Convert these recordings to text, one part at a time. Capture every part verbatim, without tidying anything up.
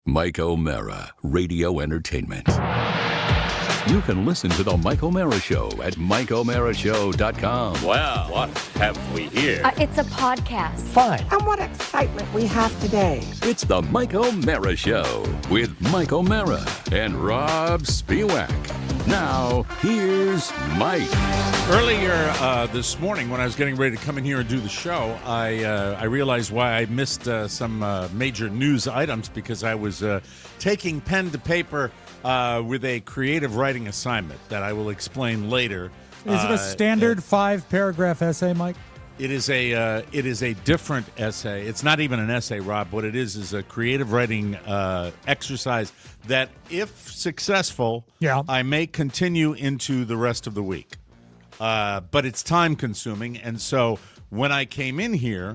Mike O'Mara, Radio Entertainment. You can listen to The Mike O'Mara Show at mike o'mara show dot com. Well, what have we here? Uh, it's a podcast. Fine. And what excitement we have today. It's The Mike O'Mara Show with Mike O'Mara and Rob Spiewak. Now, here's Mike. Earlier uh, this morning, when I was getting ready to come in here and do the show, I uh, I realized why I missed uh, some uh, major news items because I was uh, taking pen to paper uh, with a creative writing assignment that I will explain later. Is it a Uh, standard uh, five-paragraph essay, Mike? It is a uh, it is a different essay. It's not even an essay, Rob. What it is is a creative writing uh, exercise that, if successful, Yeah. I may continue into the rest of the week. Uh, but it's time consuming, and so when I came in here,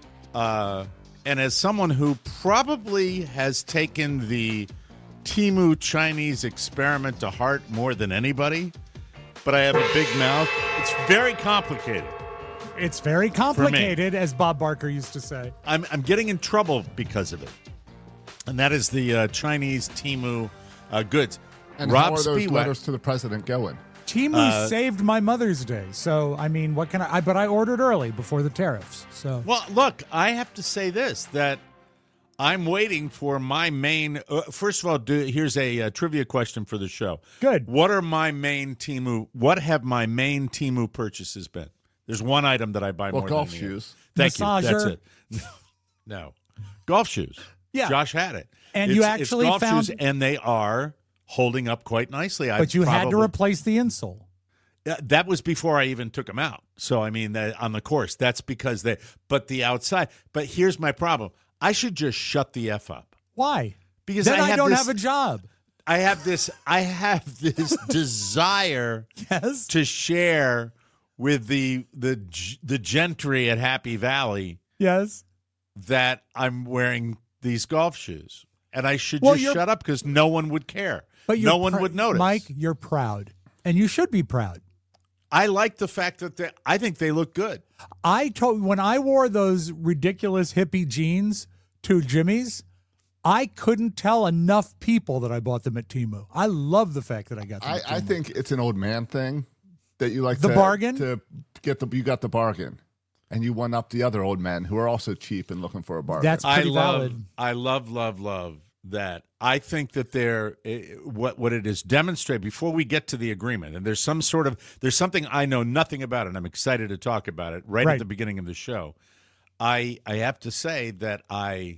uh, and as someone who probably has taken the Temu Chinese experiment to heart more than anybody, but I have a big mouth. It's very complicated. It's very complicated, as Bob Barker used to say. I'm I'm getting in trouble because of it, and that is the uh, Chinese Temu uh, goods. And Rob how are those Spiewak- letters to the president going? Temu Uh, saved my Mother's Day, so I mean, what can I, I? But I ordered early before the tariffs, so Well, look, I have to say this, that I'm waiting for my main uh, first of all, do, here's a, uh trivia question for the show. Good. What are my main Temu? What have my main Temu purchases been? There's one item that I buy Well, more golf than the other. shoes. Thank you. That's Massager. it. No. no. Golf shoes. Yeah. Josh had it. And It's- you it's actually golf found- shoes, and they are holding up quite nicely. I but you had to probably- replace the insole. Yeah, that was before I even took them out. So, I mean, that, on the course, that's because they, but the outside. But here's my problem. I should just shut the F up. Why? Because then I I, have don't this- have a job. I have this, I have this desire Yes. to share with the, the, g- the gentry at Happy Valley Yes. that I'm wearing these golf shoes. And I should Well, just you're- shut up because no one would care. But you're no one pr- would notice. Mike, you're proud, and you should be proud. I like the fact that they, I think they look good. I told when I wore those ridiculous hippie jeans to Jimmy's, I couldn't tell enough people that I bought them at Temu. I love the fact that I got them. I, at I Temu. think it's an old man thing that you like The to, bargain? to get the you got the bargain, and you one up the other old men who are also cheap and looking for a bargain. That's I pretty love, valid. I love, love, love that. I think that they're eh, what what it is demonstrated before we get to the agreement, and there's some sort of there's something I know nothing about, and I'm excited to talk about it right, Right. at the beginning of the show. I I have to say that I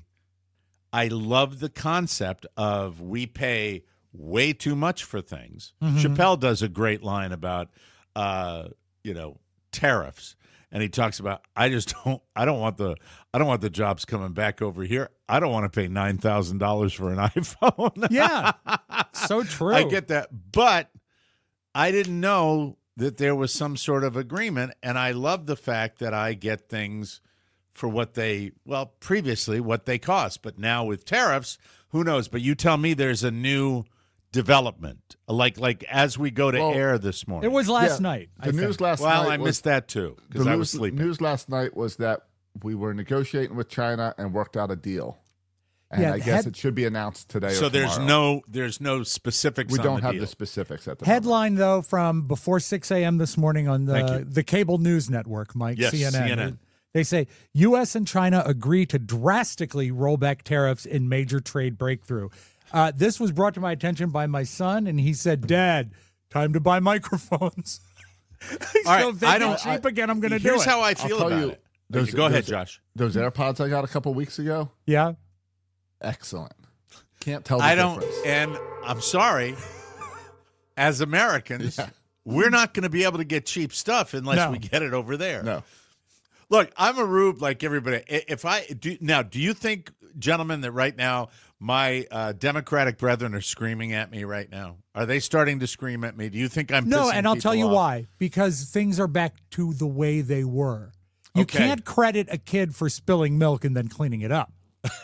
I love the concept of we pay way too much for things. Mm-hmm. Chappelle does a great line about uh, you know tariffs. And he talks about, I just don't, I don't want the, I don't want the jobs coming back over here. I don't want to pay nine thousand dollars for an iPhone. Yeah, so true. I get that, but I didn't know that there was some sort of agreement, and I love the fact that I get things for what they, well, previously what they cost, but now with tariffs, who knows? But you tell me there's a new development, like like as we go to Well, air this morning. It was last Yeah, night. The I news think. last well, night. I was, missed that too the because I was news- sleeping. News last night was that we were negotiating with China and worked out a deal, and Yeah, I guess head- it should be announced today. So or there's tomorrow. no there's no specifics. We on don't the have deal. the specifics at the Headline though from before six a.m. this morning on Thank the you. the cable news network, Mike, Yes, C N N. C N N. They say U S and China agree to drastically roll back tariffs in major trade breakthrough. Uh, this was brought to my attention by my son, and he said, "Dad, time to buy microphones." All so right, if they I get don't- cheap again, I'm going to do Here's it. how I I'll feel tell about you, it. those- Go ahead, those- Josh. Those AirPods I got a couple weeks ago, yeah. excellent. Can't tell the I don't, difference. and I'm sorry. As Americans, Yeah. we're not going to be able to get cheap stuff unless No. we get it over there. No. Look, I'm a rube like everybody. I- If I do now, do you think, gentlemen, that right now my uh, Democratic brethren are screaming at me right now? Are they starting to scream at me? Do you think I'm No, pissing and I'll tell people you off? why. Because things are back to the way they were. You Okay. can't credit a kid for spilling milk and then cleaning it up.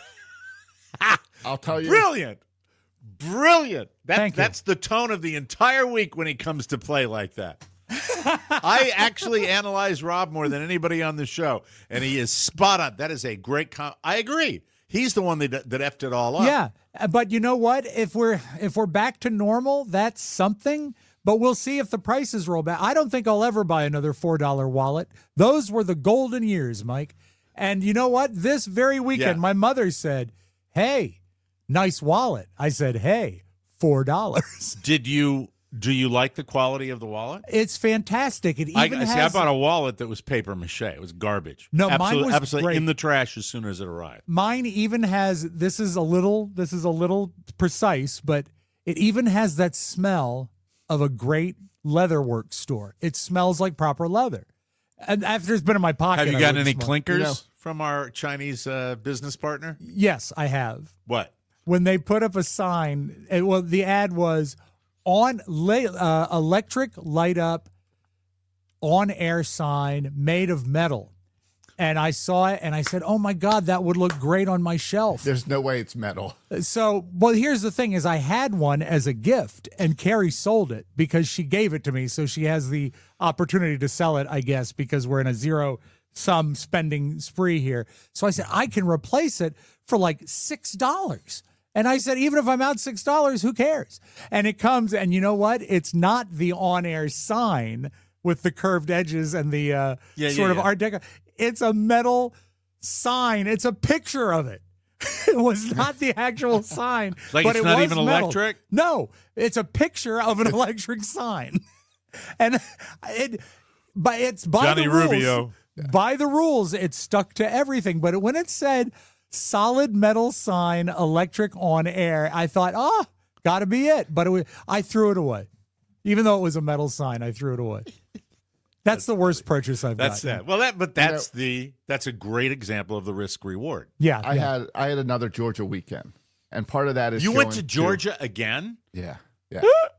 I'll tell you. Brilliant. Brilliant. That, Thank you. That's the tone of the entire week when he comes to play like that. I actually analyze Rob more than anybody on the show, and he is spot on. That is a great com- I agree. He's the one that that effed it all up. Yeah, but you know what? If we're if we're back to normal, that's something. But we'll see if the prices roll back. I don't think I'll ever buy another four dollar wallet. Those were the golden years, Mike. And you know what? This very weekend, Yeah. my mother said, "Hey, nice wallet." I said, "Hey, four dollars." Did you do you like the quality of the wallet? It's fantastic. It I, even I see. has I bought a wallet that was paper mache. It was garbage. No, mine absolutely, was absolutely great. in the trash as soon as it arrived. Mine even has this is a little this is a little precise, but it even has that smell of a great leatherwork store. It smells like proper leather. And after it's been in my pocket, Have you I got wouldn't any smell it. clinkers You know- from our Chinese uh, business partner? Yes, I have. What? When they put up a sign, it, well, the ad was on la- uh, electric light up on air sign made of metal. And I saw it and I said, "Oh my God, that would look great on my shelf." There's no way it's metal. So, well, here's the thing is I had one as a gift and Carrie sold it because she gave it to me. So she has the opportunity to sell it, I guess, because we're in a zero sum spending spree here. So I said, I can replace it for like six dollars. And I said, even if I'm out six dollars, who cares? And it comes, and you know what? It's not the on-air sign with the curved edges and the uh, Yeah, yeah, sort of yeah. Art Deco. It's a metal sign. It's a picture of it. It was not the actual sign. Like but it's it not was even metal. electric? No, it's a picture of an electric sign. And it, but it's by Johnny the rules. Rubio. By the rules, it's stuck to everything. But when it said solid metal sign, electric on air, I thought, oh, got to be it. But it was, I threw it away. Even though it was a metal sign, I threw it away. That's the worst purchase I've That's got. that. Well, that but that's the that's a great example of the risk reward. Yeah. I yeah. had I had another Georgia weekend, and part of that is You went to showing Georgia again? Yeah, yeah.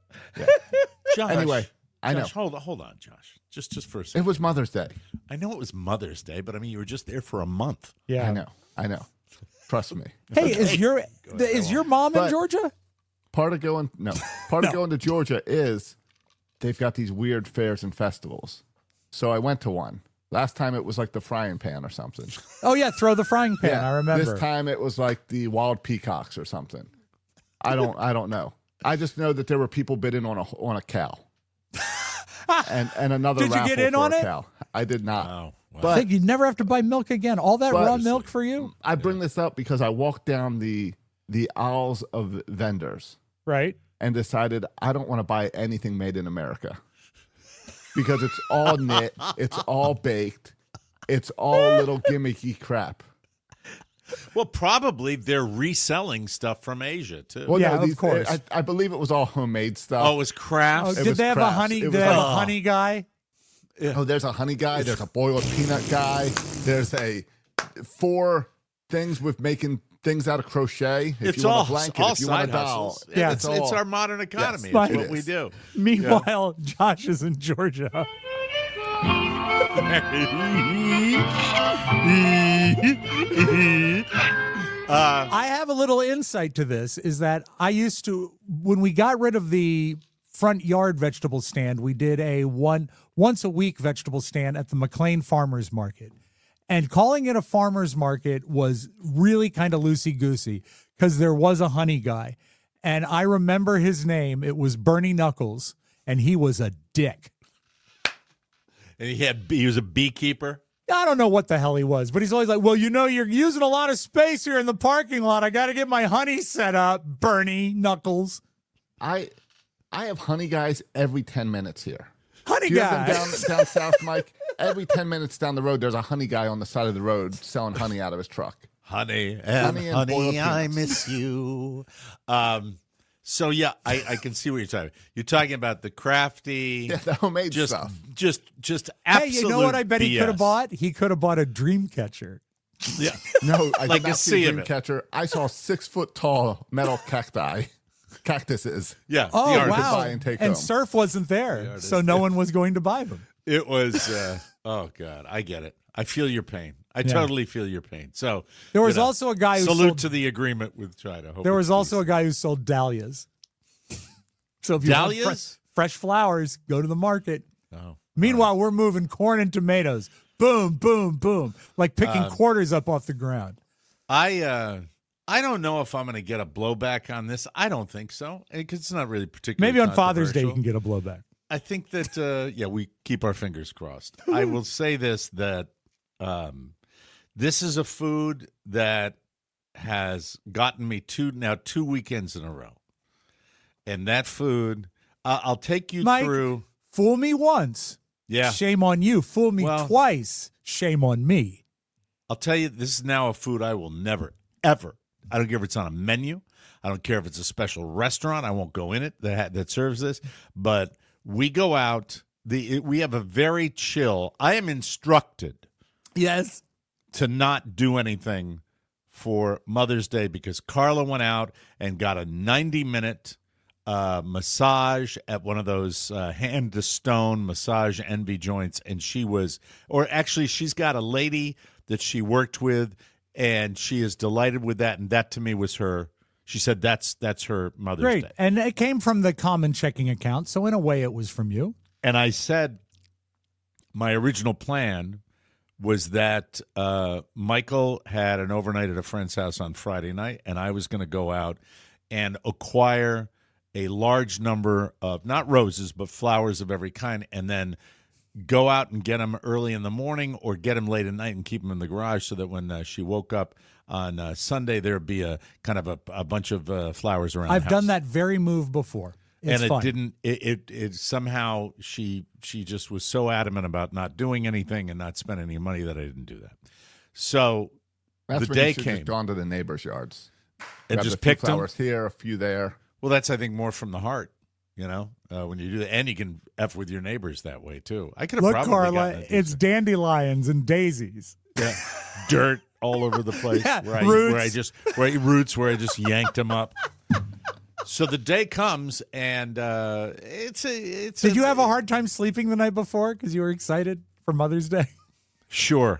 Josh. Anyway, I know. Josh, hold on, hold on, Josh. Just just for a second. It was Mother's Day. I know it was Mother's Day, but I mean you were just there for a month. yeah. I know. I know. Trust me. Hey, is your is your mom in But- Georgia? Part of going no. Part of going to Georgia is they've got these weird fairs and festivals. So I went to one. Last time it was like the frying pan or something. Oh yeah, throw the frying pan. I remember. This time it was like the wild peacocks or something. I don't I don't know. I just know that there were people bidding on a on a cow. and and another Did you raffle get in for on a it? cow. I did not. Oh, wow. I But think you'd never have to buy milk again. All that But- raw milk for you, I bring this up because I walked down the the aisles of vendors right? and decided I don't want to buy anything made in America. Because it's all knit, it's all baked, it's all little gimmicky crap. Well, probably they're reselling stuff from Asia too. Well, Yeah, no, of these, course. I, I believe it was all homemade stuff. oh, it was crafts. Oh, It did was they have a crafts. honey? It Did was they have a like- honey guy? Oh, there's a honey guy. There's a boiled peanut guy. There's a four things with making things out of crochet. If it's you all want a blanket, all if you want side a doll, hustles. Yeah. it's, it's it's all- our modern economy. Yes, it's it what we is. do. Meanwhile, Josh is in Georgia. uh, I have a little insight to this is that I used to, when we got rid of the front yard vegetable stand, we did a one once a week vegetable stand at the McLean Farmers Market. And calling it a farmer's market was really kind of loosey-goosey because there was a honey guy. And I remember his name. It was Bernie Knuckles, and he was a dick. and he had he was a beekeeper. I don't know what the hell he was, but he's always like, well, you know, you're using a lot of space here in the parking lot. I got to get my honey set up, Bernie Knuckles. I I have honey guys every ten minutes here. Honey Do you have guy. them down, down south, Mike? Every ten minutes down the road, there's a honey guy on the side of the road selling honey out of his truck. Honey, Honey and boiled honey, I peanuts. miss you. Um, so yeah, I, I can see what you're talking. You're talking about the crafty, Yeah, the homemade just, stuff. just, just Hey, absolute. you know what I bet he B S. could have bought? He could have bought a dream catcher. Yeah, No, I Like did a not see sea a of dream it. catcher. I saw six foot tall metal cacti, cactuses. yeah. Oh, the artist. wow. buy and take and home. Surf wasn't there, so no one was going to buy them. It was. Uh, oh God, I get it. I feel your pain. I Yeah. totally feel your pain. So There was you know, also a guy who salute sold, to the agreement with China. Hope there it's was also peace. a guy who sold dahlias. So if you want Dahlias? fre- fresh flowers, go to the market. Oh. Meanwhile, we're moving corn and tomatoes. Boom, boom, boom. Like picking Um, quarters up off the ground. I uh, I don't know if I'm going to get a blowback on this. I don't think so, because it's not really particularly Maybe on Father's Day you controversial. can get a blowback. I think that, uh, yeah, we keep our fingers crossed. I will say this, that um, this is a food that has gotten me two, now two weekends in a row. And that food, uh, I'll take you Mike, through. Fool me once. Yeah. Shame on you. Fool me Well- twice. Shame on me. I'll tell you, this is now a food I will never, ever. I don't care if it's on a menu. I don't care if it's a special restaurant. I won't go in it that ha- that serves this. But we go out. The we have a very chill. I am instructed Yes. to not do anything for Mother's Day because Carla went out and got a ninety minute uh, massage at one of those uh, hand to stone massage envy joints, and she was, or actually, she's got a lady that she worked with, and she is delighted with that. And that to me was her. She said that's that's her Mother's Great. Day. And it came from the common checking account. So in a way it was from you. And I said my original plan was that uh, Michael had an overnight at a friend's house on Friday night, and I was going to go out and acquire a large number of, not roses, but flowers of every kind, and then go out and get them early in the morning or get them late at night and keep them in the garage so that when uh, she woke up on uh, Sunday, there'd be a kind of a, a bunch of uh, flowers around I've the house. done that very move before. It's and it fun. didn't. It, it it somehow she she just was so adamant about not doing anything and not spending any money that I didn't do that. So That's the when day you should came just gone to the neighbors' yards. and Grabbed just a few picked them. flowers here, a few there. Well, that's I think more from the heart. You know, uh, when you do that, and you can f with your neighbors that way too. I could have Look, probably Carla, gotten a it's dandelions and daisies. yeah, dirt all over the place. Yeah, where, I, roots. where I just where I, roots where I just yanked them up. So the day comes, and uh, it's a. It's Did a, you have a hard time sleeping the night before because you were excited for Mother's Day? Sure.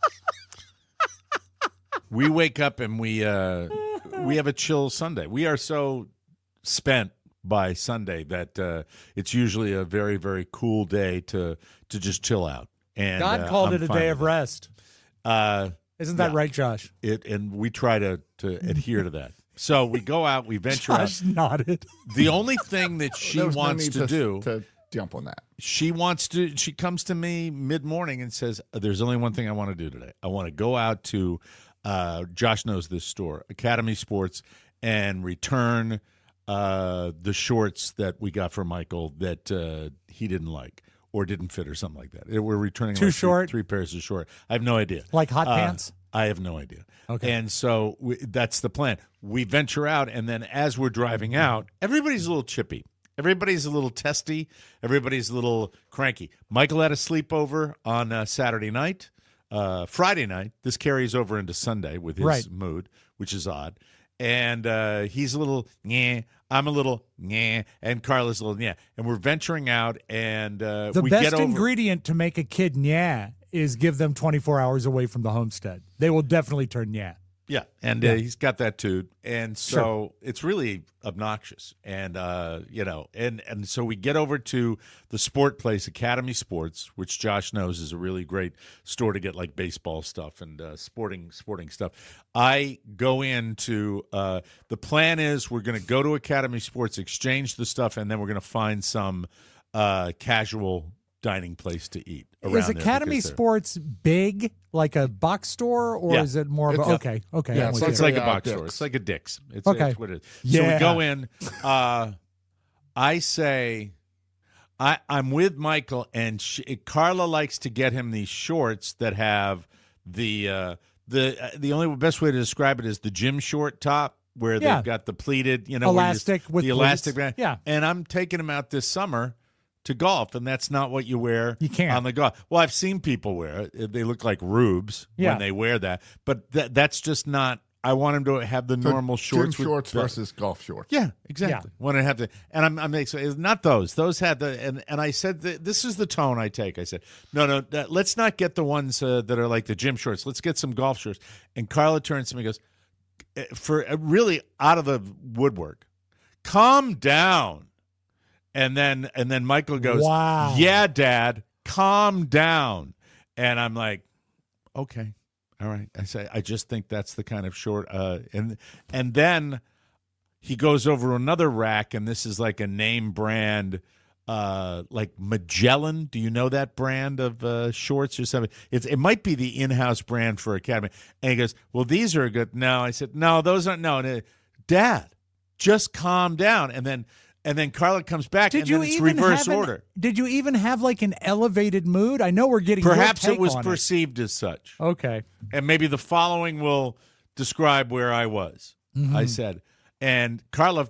We wake up and we uh, we have a chill Sunday. We are so spent by Sunday that uh, it's usually a very very cool day to to just chill out. And God uh, called I'm it a fine day with of it. rest. Uh, Isn't that yeah. right, Josh? it and we try to to adhere to that. So we go out, we venture Josh out. nodded. The only thing that she There was no wants need to do, to jump on that. she wants to. She comes to me mid morning and says, "There's only one thing I want to do today. I want to go out to." Uh, Josh knows this store, Academy Sports, and return uh, the shorts that we got for Michael that uh, he didn't like or didn't fit or something like that. We're returning Too like three- short? three pairs of short. I have no idea. Like hot Uh, pants? I have no idea. Okay. And so we, that's the plan. We venture out, and then as we're driving out, everybody's a little chippy. Everybody's a little testy. Everybody's a little cranky. Michael had a sleepover on uh, Saturday night. Uh, Friday night, this carries over into Sunday with his Right. mood, which is odd. And uh, he's a little, yeah, I'm a little, yeah, and Carla's a little, yeah. And we're venturing out, and uh, The we best get over. ingredient to make a kid yeah is give them twenty-four hours away from the homestead. They will definitely turn yeah. Yeah, and Yeah. Uh, he's got that too, and so it's really obnoxious, and uh, you know, and and so we get over to the sport place, Academy Sports, which Josh knows is a really great store to get like baseball stuff and uh, sporting sporting stuff. I go into uh, the plan is we're going to go to Academy Sports, exchange the stuff, and then we're going to find some uh, casual dining place to eat. Around Is there Academy because they're- Sports big, like a box store, or Yeah. is it more of a It's a- okay? Okay, yeah, I'm it's with like It's you. like a Uh, box Dick's. store. It's like a Dick's. It's, Okay. it's what it is. So Yeah. we go in. Uh, I say, I, I'm with Michael, and she, Carla likes to get him these shorts that have the uh, the uh, the only best way to describe it is the gym short top where Yeah. they've got the pleated, you know, where you just- Elastic with the pleats. elastic band. Yeah. And I'm taking him out this summer to golf, and that's not what you wear You can't. on the golf. Well, I've seen people wear it. They look like rubes Yeah. when they wear that, but that that's just not. I want him to have the normal shorts. Gym with shorts the- versus golf shorts. Yeah, exactly. Want to have to, and I'm, I'm it's not those. Those had the, and and I said that this is the tone I take. I said, no, no, that, let's not get the ones uh, that are like the gym shorts. Let's get some golf shorts. And Carla turns to me and goes, eh, for uh, really out of the woodwork, calm down. And then and then Michael goes, Wow. yeah, Dad, calm down. And I'm like, okay. all right. I say, I just think that's the kind of short. Uh, and and then he goes over another rack, and this is like a name brand, uh, like Magellan. Do you know that brand of uh, shorts or something? It's it might be the in-house brand for Academy. And he goes, well, these are good. No, I said, no, those aren't. No, no. Dad, just calm down. And then and then Carla comes back, Did and you then it's even reverse have an- order. Did you even have like an elevated mood? I know we're getting your Perhaps take it was on perceived as such. Okay. And maybe the following will describe where I was. Mm-hmm. I said, and Carla,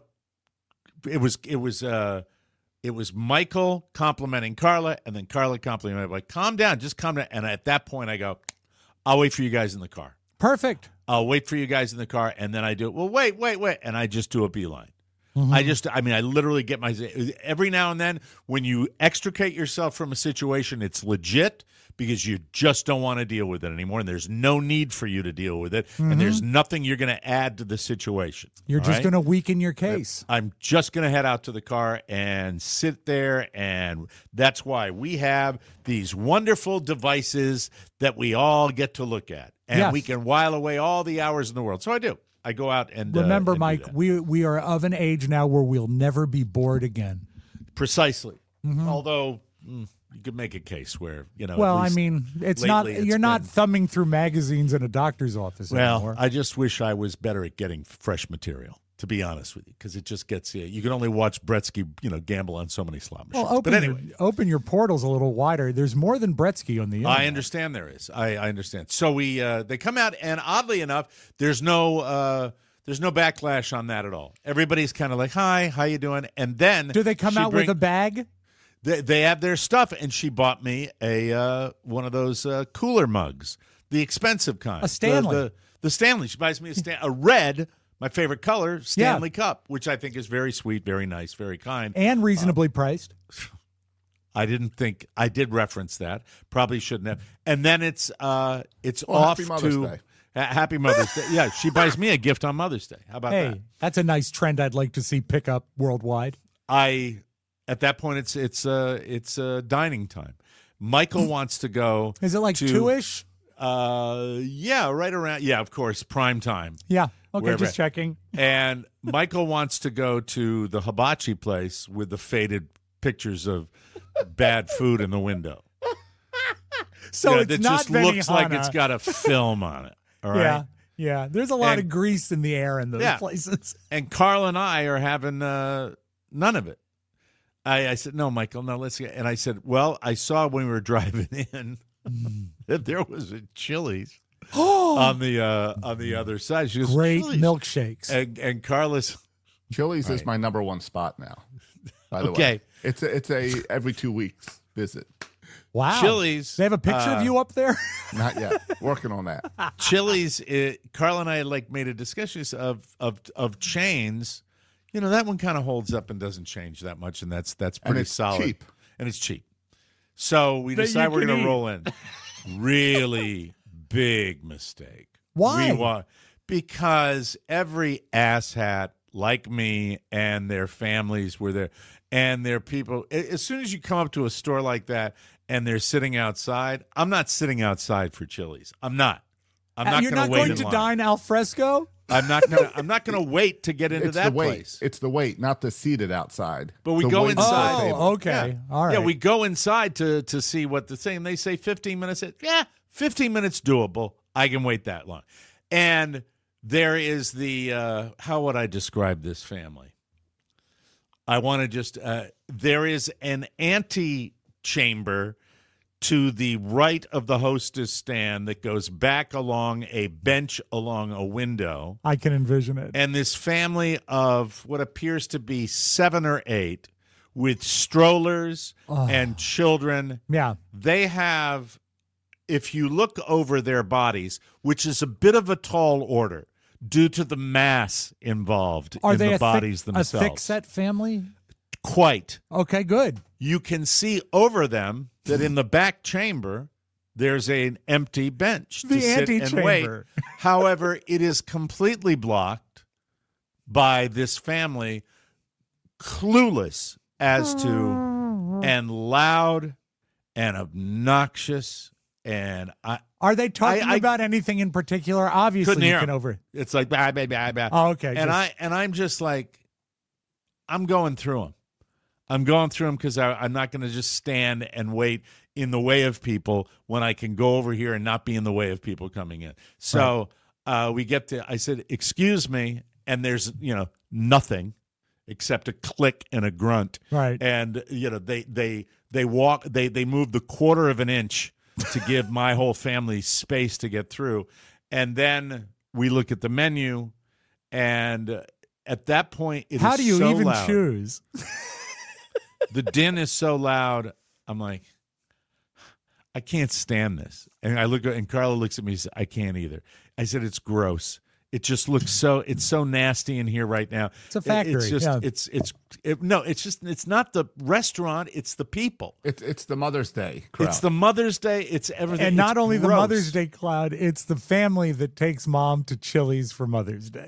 it was it was uh, it was Michael complimenting Carla, and then Carla complimenting like, calm down, just calm down. And at that point, I go, I'll wait for you guys in the car. Perfect. I'll wait for you guys in the car, and then I do. Well, wait, wait, wait, and I just do a beeline. Mm-hmm. I just, I mean, I literally get my, every now and then when you extricate yourself from a situation, it's legit because you just don't want to deal with it anymore. And there's no need for you to deal with it. Mm-hmm. And there's nothing you're going to add to the situation. You're all just right? going to weaken your case. I'm just going to head out to the car and sit there. And that's why we have these wonderful devices that we all get to look at. And Yes. we can while away all the hours in the world. So I do. I go out and Remember, uh, and do Mike, that. we we are of an age now where we'll never be bored again. Precisely. Mm-hmm. Although mm, you could make a case where, you know. at Well, I least mean, it's lately not. it's You're not been- thumbing through magazines in a doctor's office Well, anymore. I just wish I was better at getting fresh material, to be honest with you, because it just gets you. You can only watch Bretsky, you know, gamble on so many slot machines. well, open but anyway, your, open your portals a little wider. There's more than Bretsky on the internet. I understand there is. I, I understand. So we uh, they come out, and oddly enough, there's no uh, there's no backlash on that at all. Everybody's kind of like, "Hi, how you doing?" And then Do they come she out bring- with a bag? They, they have their stuff, and she bought me a uh, one of those uh, cooler mugs, the expensive kind, A Stanley. The, the, the Stanley. She buys me a Stan- a red, my favorite color, Stanley cup, which I think is very sweet, very nice, very kind. And reasonably priced. I didn't think I did reference that. Probably shouldn't have. And then it's uh, it's Well, off happy Mother's to Day. Ha- Happy Mother's Day. Yeah, she buys me a gift on Mother's Day. How about Hey, that? that's a nice trend I'd like to see pick up worldwide. I at that point it's it's uh, it's uh, dining time. Michael wants to go. Is it like to, two-ish? Uh, yeah, right around. Yeah, of course, prime time. Yeah. Okay, Wherever. just checking. And Michael wants to go to the hibachi place with the faded pictures of bad food in the window. So Yeah, it's that not just looks like Benihana. it's got a film on it. All right. Yeah, yeah. There's a lot And- of grease in the air in those Yeah. places. And Carl and I are having uh, none of it. I, I said, no, Michael, no, let's get. And I said, well, I saw when we were driving in that there was a Chili's on the uh, on the other side. She goes, Great "Chili's?" milkshakes. And, and Carlos, Chili's is Right. my number one spot now. By the Okay. way, it's a, it's a every two weeks visit. Wow. Chili's, They have a picture uh, of you up there? Not yet. Working on that. Chili's. It, Carl and I like made a discussion of of of chains. You know, that one kind of holds up and doesn't change that much, and that's that's And pretty it's solid. cheap. And it's cheap. So we That you decide we're can going to eat. roll in. Really big mistake. Why? We wa- because every asshat like me and their families were there, and their people. a- As soon as you come up to a store like that and they're sitting outside, I'm not sitting outside for Chili's. I'm not. I'm not You're going not to wait going in to line. dine al fresco? I'm not going. I'm not going to wait to get into It's that the wait. place. It's the wait, not the seated outside. But we The go wait inside. at the table. Oh, okay. Yeah. All right. Yeah, we go inside to to see what the thing. They say fifteen minutes. Yeah, fifteen minutes doable. I can wait that long. And there is the uh, how would I describe this family? I want to just uh, there is an antechamber to the right of the hostess stand that goes back along a bench along a window. I can envision it. And this family of what appears to be seven or eight with strollers and children, Yeah. they have, if you look over their bodies, which is a bit of a tall order due to the mass involved Are in they the a bodies thick, themselves. a thick set family? Quite. Okay, good. You can see over them that in the back chamber, there's an empty bench to The sit and wait. antechamber. However, it is completely blocked by this family, clueless as to, and loud and obnoxious. And I, Are they talking I- I- about anything in particular? Obviously, Couldn't you hear can 'em. over. It's like blah, blah, blah, blah. Oh, okay. and just- I and I'm just like, I'm going through them. I'm going through them because I'm not going to just stand and wait in the way of people when I can go over here and not be in the way of people coming in. So uh, we get to. I said, "Excuse me," and there's you know nothing except a click and a grunt. Right. And you know they they they walk they they move the quarter of an inch to give my whole family space to get through, and then we look at the menu, and at that point, it How is do you so even loud. choose? The din is so loud. I'm like, I can't stand this. And I look at, and Carla looks at me and says, I can't either. I said, it's gross. It just looks so, it's so nasty in here right now. It's a It- factory, It's just, yeah. it's, it's, it, no, it's just, it's not the restaurant. It's the people. It's it's the Mother's Day crowd. It's the Mother's Day. It's everything. And not It's only the gross. Mother's Day cloud, it's the family that takes mom to Chili's for Mother's Day.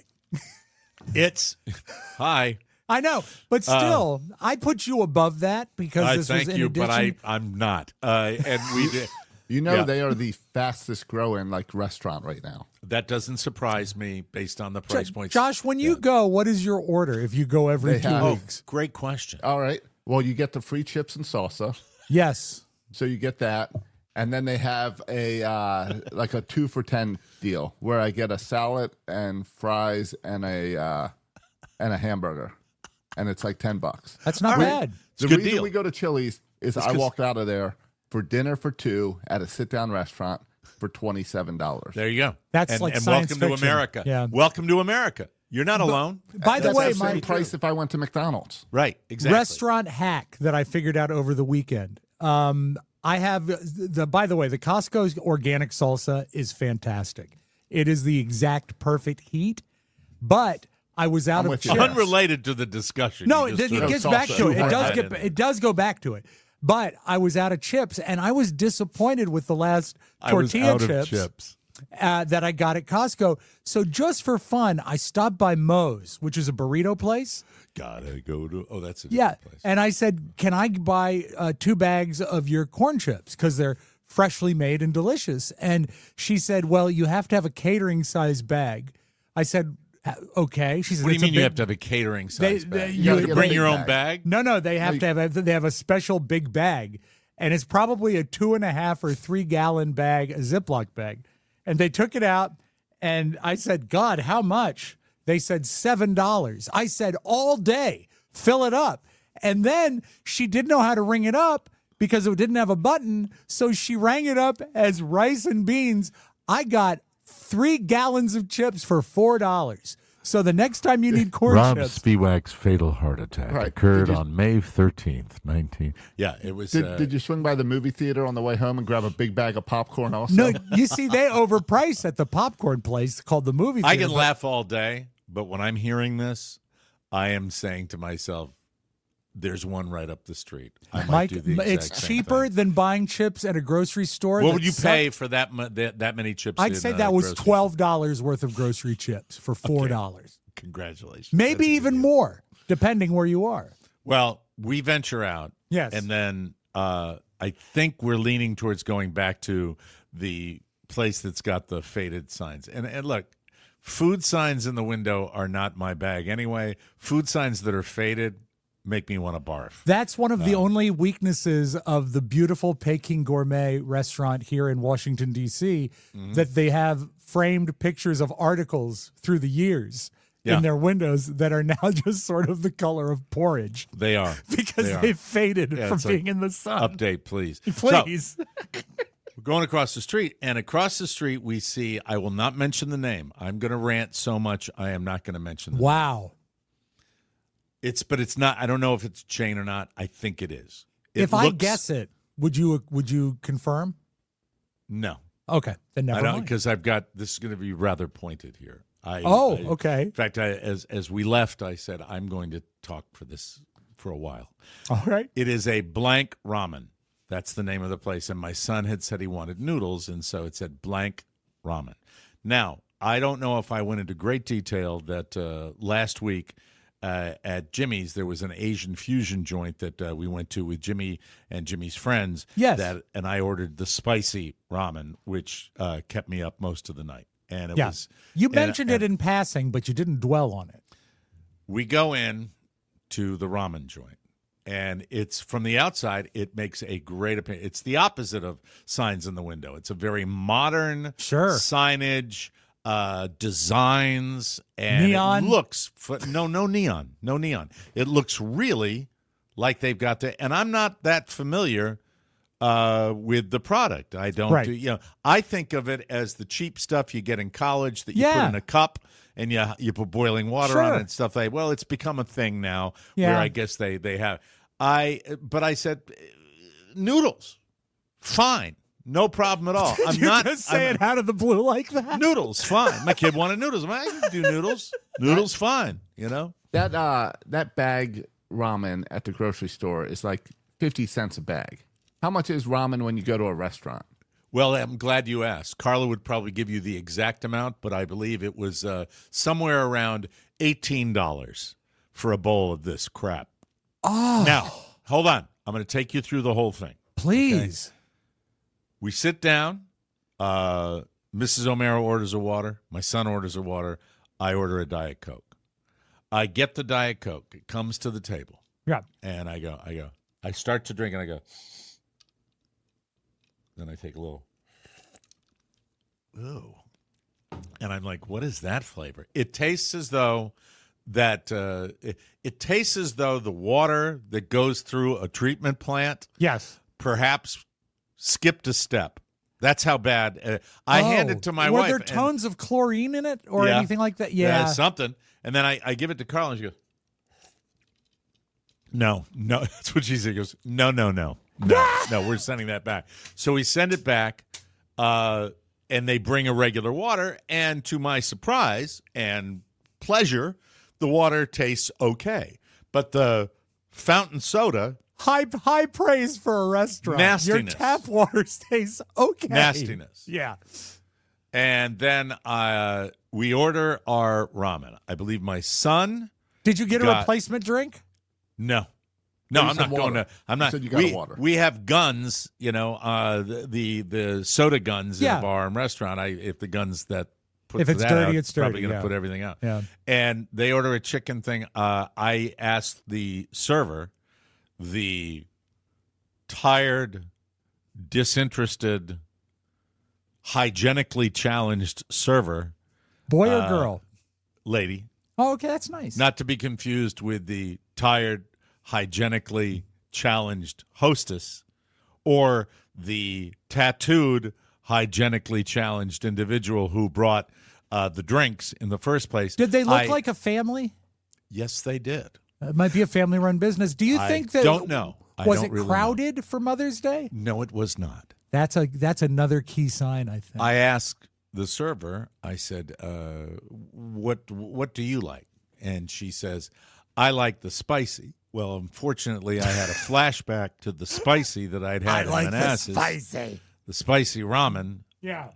It's, hi. I know, but still, I put you above that because Uh, I this thank was in you, addition. but I, I'm not. Uh, and we did. You know Yeah. they are the fastest growing like restaurant right now. That doesn't surprise me based on the price points. Josh, when you go, what is your order if you go every They two have- Oh, weeks? great question. All right. Well, you get the free chips and salsa, Yes. so you get that, and then they have a uh, like a two for ten deal where I get a salad and fries and a uh, and a hamburger, and it's like ten bucks. That's not All right. bad. The a good reason deal. we go to Chili's is I 'cause- walked out of there for dinner for two at a sit down restaurant for twenty seven dollars. There you go. That's and, like and science welcome fiction. to America. Yeah. Welcome to America. You're not alone. By the That's way, the my same price if I went to McDonald's. Right. Exactly. restaurant hack that I figured out over the weekend. Um, I have the. By the way, the Costco's organic salsa is fantastic. It is the exact perfect heat, but I was out I'm of with you. chips. Unrelated to the discussion. No, You it, just it sort of- gets salsa. back to it. It Right. does Right. get. It does go back to it. But I was out of chips, and I was disappointed with the last I was tortilla out of chips, chips. Uh, that I got at Costco. So just for fun, I stopped by Moe's, which is a burrito place. Gotta go to. Oh, that's a Yeah, different place. and I said, "Can I buy uh, two bags of your corn chips because they're freshly made and delicious?" And she said, "Well, you have to have a catering size bag." I said, "Uh, "Okay." She said, What do you "It's a mean you big- have to have a catering They- size they- bag? you You have gotta to get a bring big your own bag. bag? No, no, they have No, to have. A, they have a special big bag, and it's probably a two and a half or three gallon bag, a Ziploc bag. And they took it out, and I said, "God, how much?" They said seven dollars. I said, "All day, fill it up." And then she didn't know how to ring it up because it didn't have a button, so she rang it up as rice and beans. I got three gallons of chips for four dollars. So the next time you need corn Rob chips, Spiewak's fatal heart attack Right. occurred Did you- on May thirteenth, nineteen. Yeah, it was. Did, uh, did you swing by the movie theater on the way home and grab a big bag of popcorn also? no, you see, they overprice at the popcorn place called the movie theater. I can but- laugh all day, but when I'm hearing this, I am saying to myself, "There's one right up the street." I might Mike, do the exact it's same cheaper thing. than buying chips at a grocery store. What that would you sell- pay for that mu- that, that many chips? I'd in, say uh, that was grocery twelve dollars worth of grocery chips for four dollars. store? Congratulations. Maybe That's a good even deal. more, depending where you are. Well, we venture out. Yes. And then uh, I think we're leaning towards going back to the place that's got the faded signs. And, and look, food signs in the window are not my bag anyway. Food signs that are faded make me want to barf. That's one of the only weaknesses of the beautiful Peking Gourmet restaurant here in Washington, D C, Mm-hmm. that they have framed pictures of articles through the years Yeah. in their windows that are now just sort of the color of porridge They are. because They are. they've faded Yeah, from it's like, being in the sun. Update, please. Please. So, we're going across the street, and across the street we see, I will not mention the name. I'm going to rant so much, I am not going to mention the name. Wow. It's, but it's not, I don't know if it's a chain or not. I think it is. It If I looks- guess it, would you would you confirm? No. Okay, then never I don't, mind. because I've got, this is going to be rather pointed here. I, Oh, I- okay. In fact, I, as as we left, I said I'm going to talk for this for a while. All right. It is a blank ramen. That's the name of the place. And my son had said he wanted noodles, and so it said blank ramen. Now, I don't know if I went into great detail that uh, last week uh, at Jimmy's, there was an Asian fusion joint that uh, we went to with Jimmy and Jimmy's friends. Yes. That, and I ordered the spicy ramen, which uh, kept me up most of the night. And it Yeah. was. You and- mentioned and it in passing, but you didn't dwell on it. We go in to the ramen joint. And it's from the outside, it makes a great appearance. It's the opposite of signs in the window. It's a very modern Sure. signage, uh, designs, and Neon? it looks f- no, no neon, no neon. It looks really like they've got the. And I'm not that familiar uh, with the product. I don't. Right. Do, you know, I think of it as the cheap stuff you get in college that you Yeah. put in a cup. And you you put boiling water Sure. on it and stuff like. Well, it's become a thing now Yeah. where I guess they they have. I but I said noodles, fine, no problem at all. I'm you not just say I'm- it out of the blue like that. noodles, fine. My kid wanted noodles. I'm like, I can do noodles. Noodles, fine. You know. That uh that bag ramen at the grocery store is like fifty cents a bag. How much is ramen when you go to a restaurant? Well, I'm glad you asked. Carla would probably give you the exact amount, but I believe it was uh, somewhere around eighteen dollars for a bowl of this crap. Oh, Now, hold on. I'm going to take you through the whole thing. please. We sit down. Uh, Missus O'Mara orders a water. My son orders a water. I order a Diet Coke. I get the Diet Coke. It comes to the table. Yeah. And I go, I go, I start to drink and I go, then I take a little, ooh. And I'm like, what is that flavor? It tastes as though that, uh, it, it tastes as though the water that goes through a treatment plant Yes. perhaps skipped a step. That's how bad. Uh, I Oh, hand it to my were wife. there and- tones of chlorine in it or Yeah. anything like that? Yeah. something. And then I, I give it to Carla, and she goes, no, no. That's what she said. She goes, no, no, no. No, no, we're sending that back. So we send it back, uh, and they bring a regular water. And to my surprise and pleasure, the water tastes okay. But the fountain soda, high high praise for a restaurant. Nastiness. Your tap water stays okay. nastiness. Yeah. And then uh, we order our ramen. I believe my son. Did you get a Got- replacement drink? No, no, You I'm said not going water. to. I'm You not. said you got a we, water. we have guns, you know, uh, the, the the soda guns in Yeah. a bar and restaurant. I if the guns that put If it's that dirty, out, it's probably dirty, going to yeah. put everything out. Yeah. And they order a chicken thing. Uh, I asked the server, the tired, disinterested, hygienically challenged server Boy or Uh, girl? lady. Oh, okay, that's nice. Not to be confused with the tired, hygienically challenged hostess or the tattooed, hygienically challenged individual who brought uh, the drinks in the first place. Did they look I- like a family? Yes, they did. It might be a family-run business. Do you I think that don't know. I was don't it really know. crowded for Mother's Day? No, it was not. That's a that's another key sign, I think. I asked the server, I said, uh, what what do you like? And she says, I like the spicy. Well, unfortunately, I had a flashback to the spicy that I'd had in Manassas. spicy. The spicy ramen Yeah.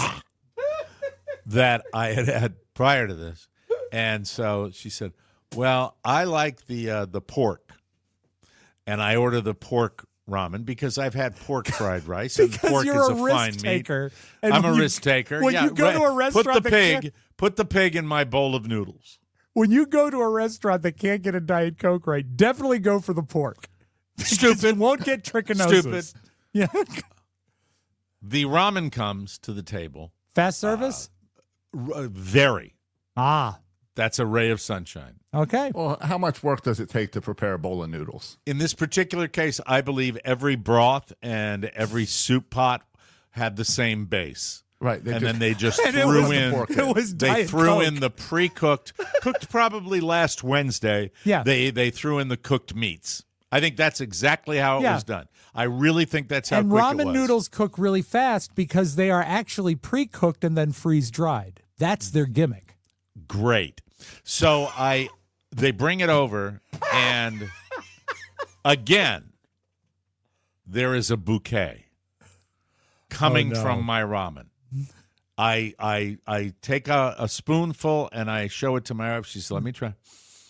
that I had had prior to this. And so she said, well, I like the uh, the pork. And I order the pork ramen because I've had pork fried rice. and Because pork you're is a a risk fine taker. meat. And I'm a when you- risk taker. when yeah, you go to a right. restaurant put the that pig, can't- put the pig in my bowl of noodles. When you go to a restaurant that can't get a Diet Coke right, definitely go for the pork. Stupid. Won't get trichinosis. Stupid. Yeah. The ramen comes to the table. Fast service? R- very. ah. That's a ray of sunshine. Okay. Well, how much work does it take to prepare a bowl of noodles? In this particular case, I believe every broth and every soup pot had the same base. Right. They and just- then they just And it threw was the in. pork in. It was They Diet threw Coke. in the pre-cooked, cooked probably last Wednesday. Yeah. They they threw in the cooked meats. I think that's exactly how it Yeah. was done. I really think that's how And quick it ramen was. noodles cook really fast because they are actually pre-cooked and then freeze-dried. That's their gimmick. Great. So I they bring it over and again there is a bouquet coming Oh, no. from my ramen. I I I take a, a spoonful and I show it to my wife. She says, "Let me try."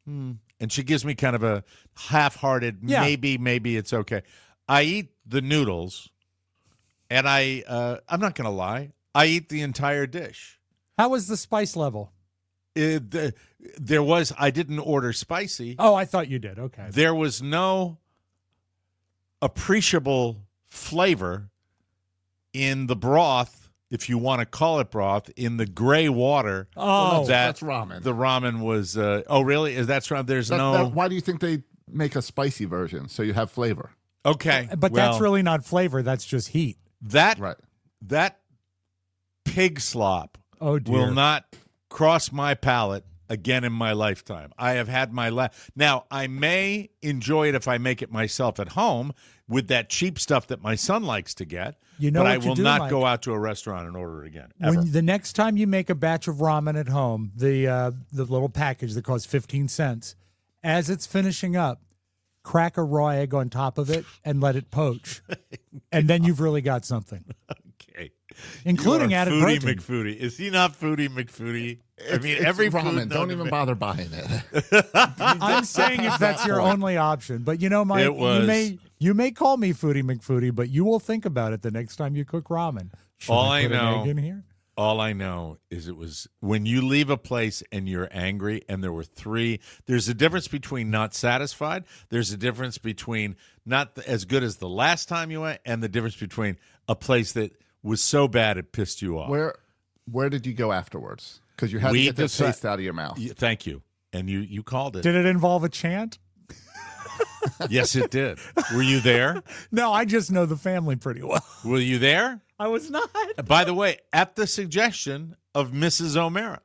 hmm. And she gives me kind of a half-hearted, Yeah. maybe, maybe it's okay. I eat the noodles, and I, uh, I'm not going to lie, I eat the entire dish. How was the spice level? It, the, there was, I didn't order spicy. Oh, I thought you did. Okay. There was no appreciable flavor in the broth, if you want to call it broth, in the gray water. Oh, that that's ramen. The ramen was. Uh, oh, really? Is that right? There's That- no. that- why do you think they make a spicy version so you have flavor? Okay, But well, that's really not flavor. That's just heat. that. Right. That pig slop Oh, dear. will not cross my palate again in my lifetime. I have had my la- now I may enjoy it if I make it myself at home with that cheap stuff that my son likes to get. You know but what I you will do, not Mike? go out to a restaurant and order it again. Ever. When the next time you make a batch of ramen at home, the uh, the little package that costs fifteen cents, as it's finishing up, crack a raw egg on top of it and let it poach. And then you've really got something. Okay. Including You are added Foodie protein. McFoodie. Is he not Foodie McFoodie? I mean, It's every ramen. food known Don't to even man- bother buying it. I'm saying if that's your only option. But you know, Mike, It was- you may you may call me Foodie McFoodie, but you will think about it the next time you cook ramen. Should All I I put an know- egg in here? All I know is it was when you leave a place and you're angry, and there were three. There's a difference between not satisfied. There's a difference between not as good as the last time you went, and the difference between a place that was so bad it pissed you off. Where where did you go afterwards? Because you had We to get the deci- taste out of your mouth. Y- Thank you, and you you called it. Did it involve a chant? Yes, it did. Were you there? No, I just know the family pretty well. Were you there? I was not. By the way, at the suggestion of Missus O'Mara.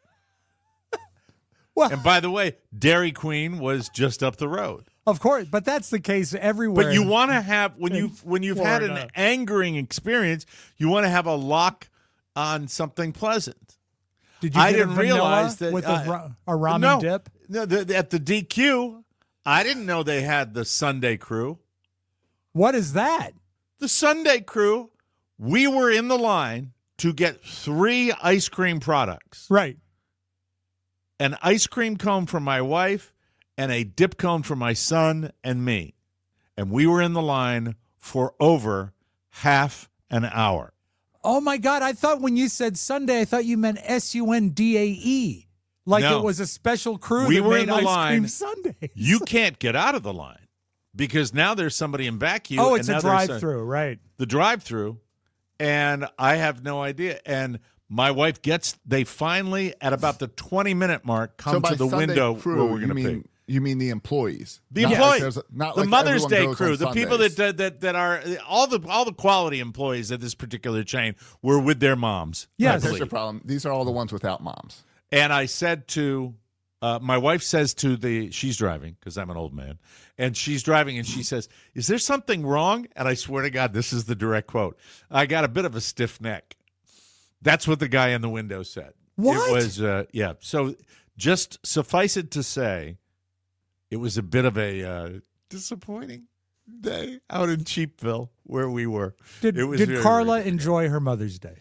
Well, And by the way, Dairy Queen was just up the road. of course, but that's the case everywhere. But you want to have when you when you've had an Florida. angering experience, you want to have a lock on something pleasant. Did you I get a didn't vanilla realize that with uh, a, ra- a ramen no, dip? No, the, the- at the D Q, I didn't know they had the Sunday Crew. What is that? The Sunday Crew, we were in the line to get three ice cream products. Right. An ice cream cone for my wife and a dip cone for my son and me. And we were in the line for over half an hour. Oh my God! I thought when you said Sunday, I thought you meant S U N D A E, like No. it was a special crew We that were made in the ice line. cream Sundays. You can't get out of the line because now there's somebody in back you. oh, and it's now a there's drive-through, right? The drive-through, and I have no idea. And my wife gets. They finally, at about the twenty-minute mark, come so by to the Sunday window crew, where we're you going to mean pick. you mean the employees? The Not like employees, there's a- not the like Mother's everyone Day goes crew, on the people that, Sundays. that that are all the all the quality employees at this particular chain were with their moms. I Yes. Here's believe. the problem. These are all the ones without moms. And I said to uh, my wife says to the she's driving because I'm an old man, and she's driving and she says, "Is there something wrong?" And I swear to God, this is the direct quote. I got a bit of a stiff neck. That's what the guy in the window said. What? It was uh, yeah. So just suffice it to say, it was a bit of a uh, disappointing day out in Cheapville where we were. Did It was Did very, Carla very- enjoy her Mother's Day?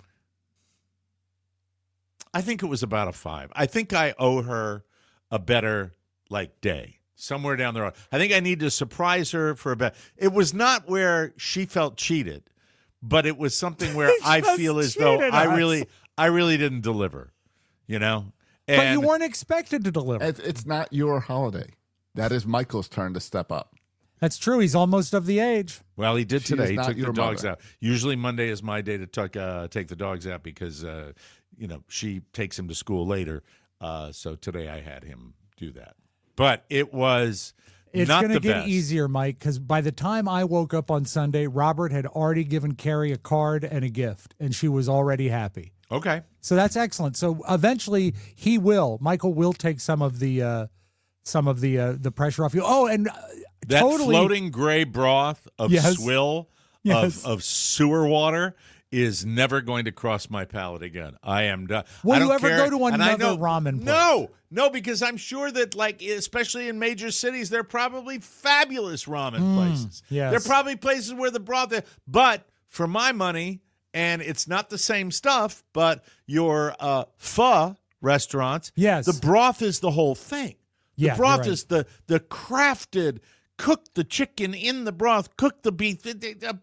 I think it was about a five. I think I owe her a better like day somewhere down the road. I think I need to surprise her for a bit. It was not where she felt cheated, but it was something where I just feel as though cheated I us. really, I really didn't deliver. You know, But and you weren't expected to deliver. It's, it's not your holiday. That is Michael's turn to step up. That's true. He's almost of the age. well, he did She is today. He not took the your dogs mother. out. Usually Monday is my day to tuck, uh, take the dogs out because uh, you know she takes him to school later. Uh, so today I had him do that. But it was It's not going the to get best. easier, Mike, because by the time I woke up on Sunday, Robert had already given Carrie a card and a gift, and she was already happy. Okay. So that's excellent. So eventually, he will. Michael will take some of the uh, some of the uh, the pressure off you. Oh, and uh, That totally floating gray broth of Yes. swill, Yes. of, of sewer water is never going to cross my palate again. I am done. Will I you don't ever care. go to And I another know- ramen place? No, no, because I'm sure that, like, especially in major cities, there are probably fabulous ramen places. yes. There are probably places where the broth, but for my money, and it's not the same stuff, but your uh, pho restaurants, Yes. the broth is the whole thing. Yeah, the broth you're right. is the the crafted. Cook the chicken in the broth. Cook the beef. Do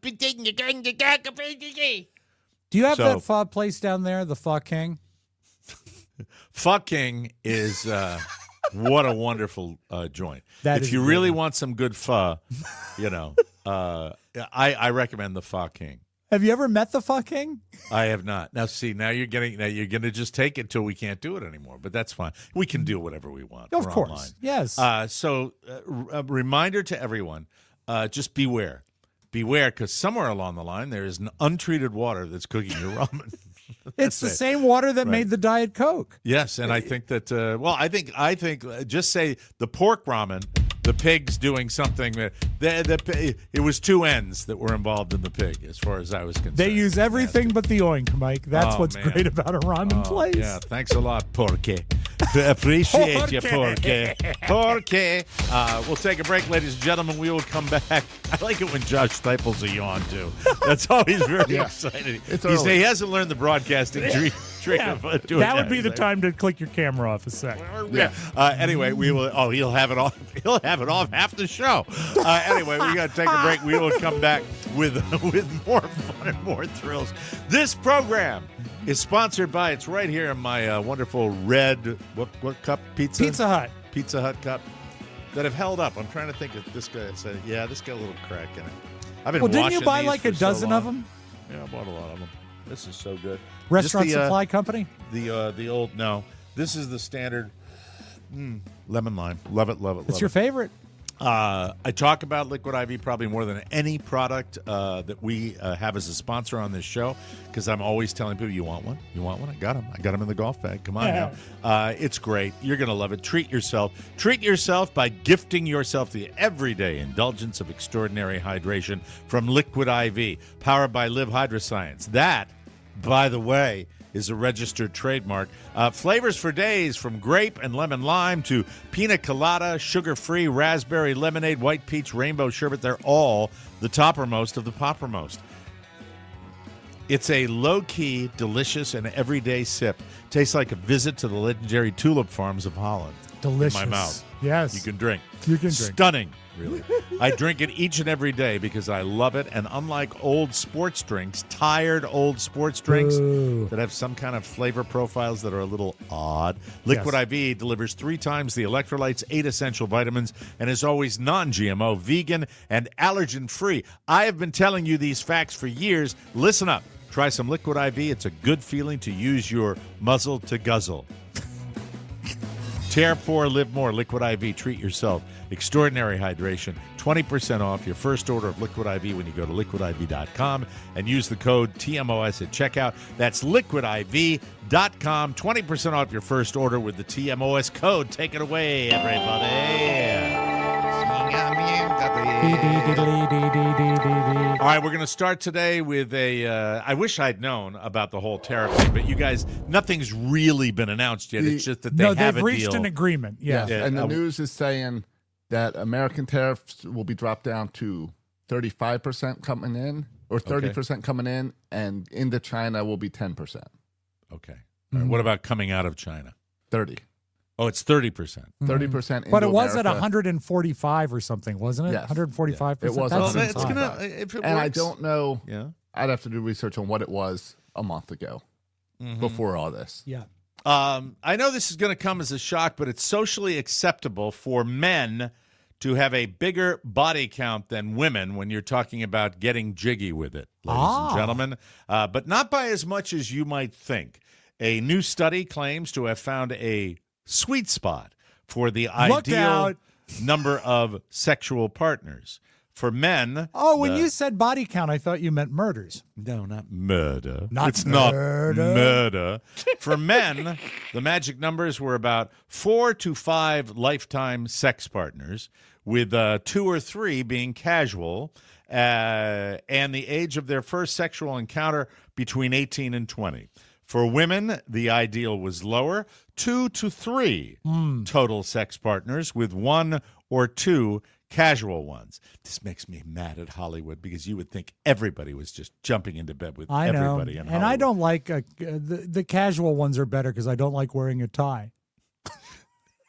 you have So- that pho place down there, the Pho King? Fucking is uh, what a wonderful uh, joint. That if is you a good really one. want some good pho, you know, uh, I, I recommend the Pho King. Have you ever met the Pho King? I have not. Now, see, now you're getting now you're going to just take it till we can't do it anymore. But that's fine. We can do whatever we want. Of We're course. online. Yes. Uh, so, uh, a reminder to everyone: uh, just beware, beware, because somewhere along the line there is an untreated water that's cooking your ramen. it's the it. same water that Right. made the Diet Coke. Yes, and I think that. Uh, well, I think I think uh, just say the pork ramen. The pig's doing something. That, the, the, it was two ends that were involved in the pig, as far as I was concerned. They use everything but the oink, Mike. That's Oh, what's man. great about a ramen Oh, place. Yeah, thanks a lot, Porky. Appreciate you, Porky. Porky. Uh, we'll take a break, ladies and gentlemen. We will come back. I like it when Josh stifles a yawn, too. That's always very Yeah. exciting. It's He's, early. he hasn't learned the broadcasting trick, trick Yeah. of uh, doing That would be He's the like, time to click your camera off a sec. Yeah. Uh, anyway, we will. Oh, he'll have it off. He'll have it off half the show. Uh, anyway, we got to take a break. We will come back with with more fun and more thrills. This program is sponsored by. It's right here in my uh, wonderful red what what cup pizza Pizza Hut. Pizza Hut cup that have held up. I'm trying to think if this guy said, yeah, this got a little crack in it. I've been Well, didn't you washing buy these like a for so dozen of long. them? Yeah, I bought a lot of them. This is so good. Restaurant Just the, uh, Supply Company? The uh, the old no. This is the standard mm, lemon lime. Love it, love it, It's love your it. favorite. Uh, I talk about Liquid I V probably more than any product uh, that we uh, have as a sponsor on this show because I'm always telling people, you want one? You want one? I got them. I got them in the golf bag. Come on Yeah. now. Uh, it's great. You're going to love it. Treat yourself. Treat yourself by gifting yourself the everyday indulgence of extraordinary hydration from Liquid I V, powered by Live Hydroscience. That, by the way, is a registered trademark. Uh, flavors for days from grape and lemon lime to pina colada, sugar-free, raspberry lemonade, white peach, rainbow sherbet. They're all the toppermost of the poppermost. It's a low-key, delicious, and everyday sip. Tastes like a visit to the legendary tulip farms of Holland. Delicious. In my mouth. Yes. You can drink. You can drink. Stunning, really. I drink it each and every day because I love it. And unlike old sports drinks, tired old sports drinks Ooh. that have some kind of flavor profiles that are a little odd, Liquid Yes. I V delivers three times the electrolytes, eight essential vitamins, and is always non-G M O, vegan, and allergen-free. I have been telling you these facts for years. Listen up. Try some Liquid I V. It's a good feeling to use your muzzle to guzzle. Tear for, live more. Liquid I V. Treat yourself. Extraordinary hydration. twenty percent off your first order of Liquid I V when you go to liquid I V dot com and use the code T M O S at checkout. That's liquid I V dot com. twenty percent off your first order with the T M O S code. Take it away, everybody. All right, we're going to start today with a. Uh, I wish I'd known about the whole tariff thing, but you guys, nothing's really been announced yet. The- It's just that they No, have they've a reached deal. an agreement. Yeah. Yeah. and the uh, news is saying that American tariffs will be dropped down to thirty-five percent coming in or thirty percent coming in, and into China will be ten percent. Okay. All right, what about coming out of China? thirty. Oh, it's thirty percent. thirty percent. But it into was at America. one hundred forty-five or something, wasn't it? Yes. one hundred forty-five percent. It was That's Well, it's insane. gonna if it And I works- don't know. Yeah. I'd have to do research on what it was a month ago before all this. Yeah. Um, I know this is going to come as a shock, but it's socially acceptable for men to have a bigger body count than women when you're talking about getting jiggy with it, ladies Ah. and gentlemen, uh, but not by as much as you might think. A new study claims to have found a sweet spot for the Look ideal out. number of sexual partners. For men, Oh, when the- you said body count, I thought you meant murders. No, not murder. Not it's murder. not murder. For men, the magic numbers were about four to five lifetime sex partners, with uh, two or three being casual, uh, and the age of their first sexual encounter between eighteen and twenty. For women, the ideal was lower, two to three total sex partners, with one or two casual ones. This makes me mad at Hollywood because you would think everybody was just jumping into bed with I know. everybody in And Hollywood. I don't like uh, the, the casual ones are better because I don't like wearing a tie.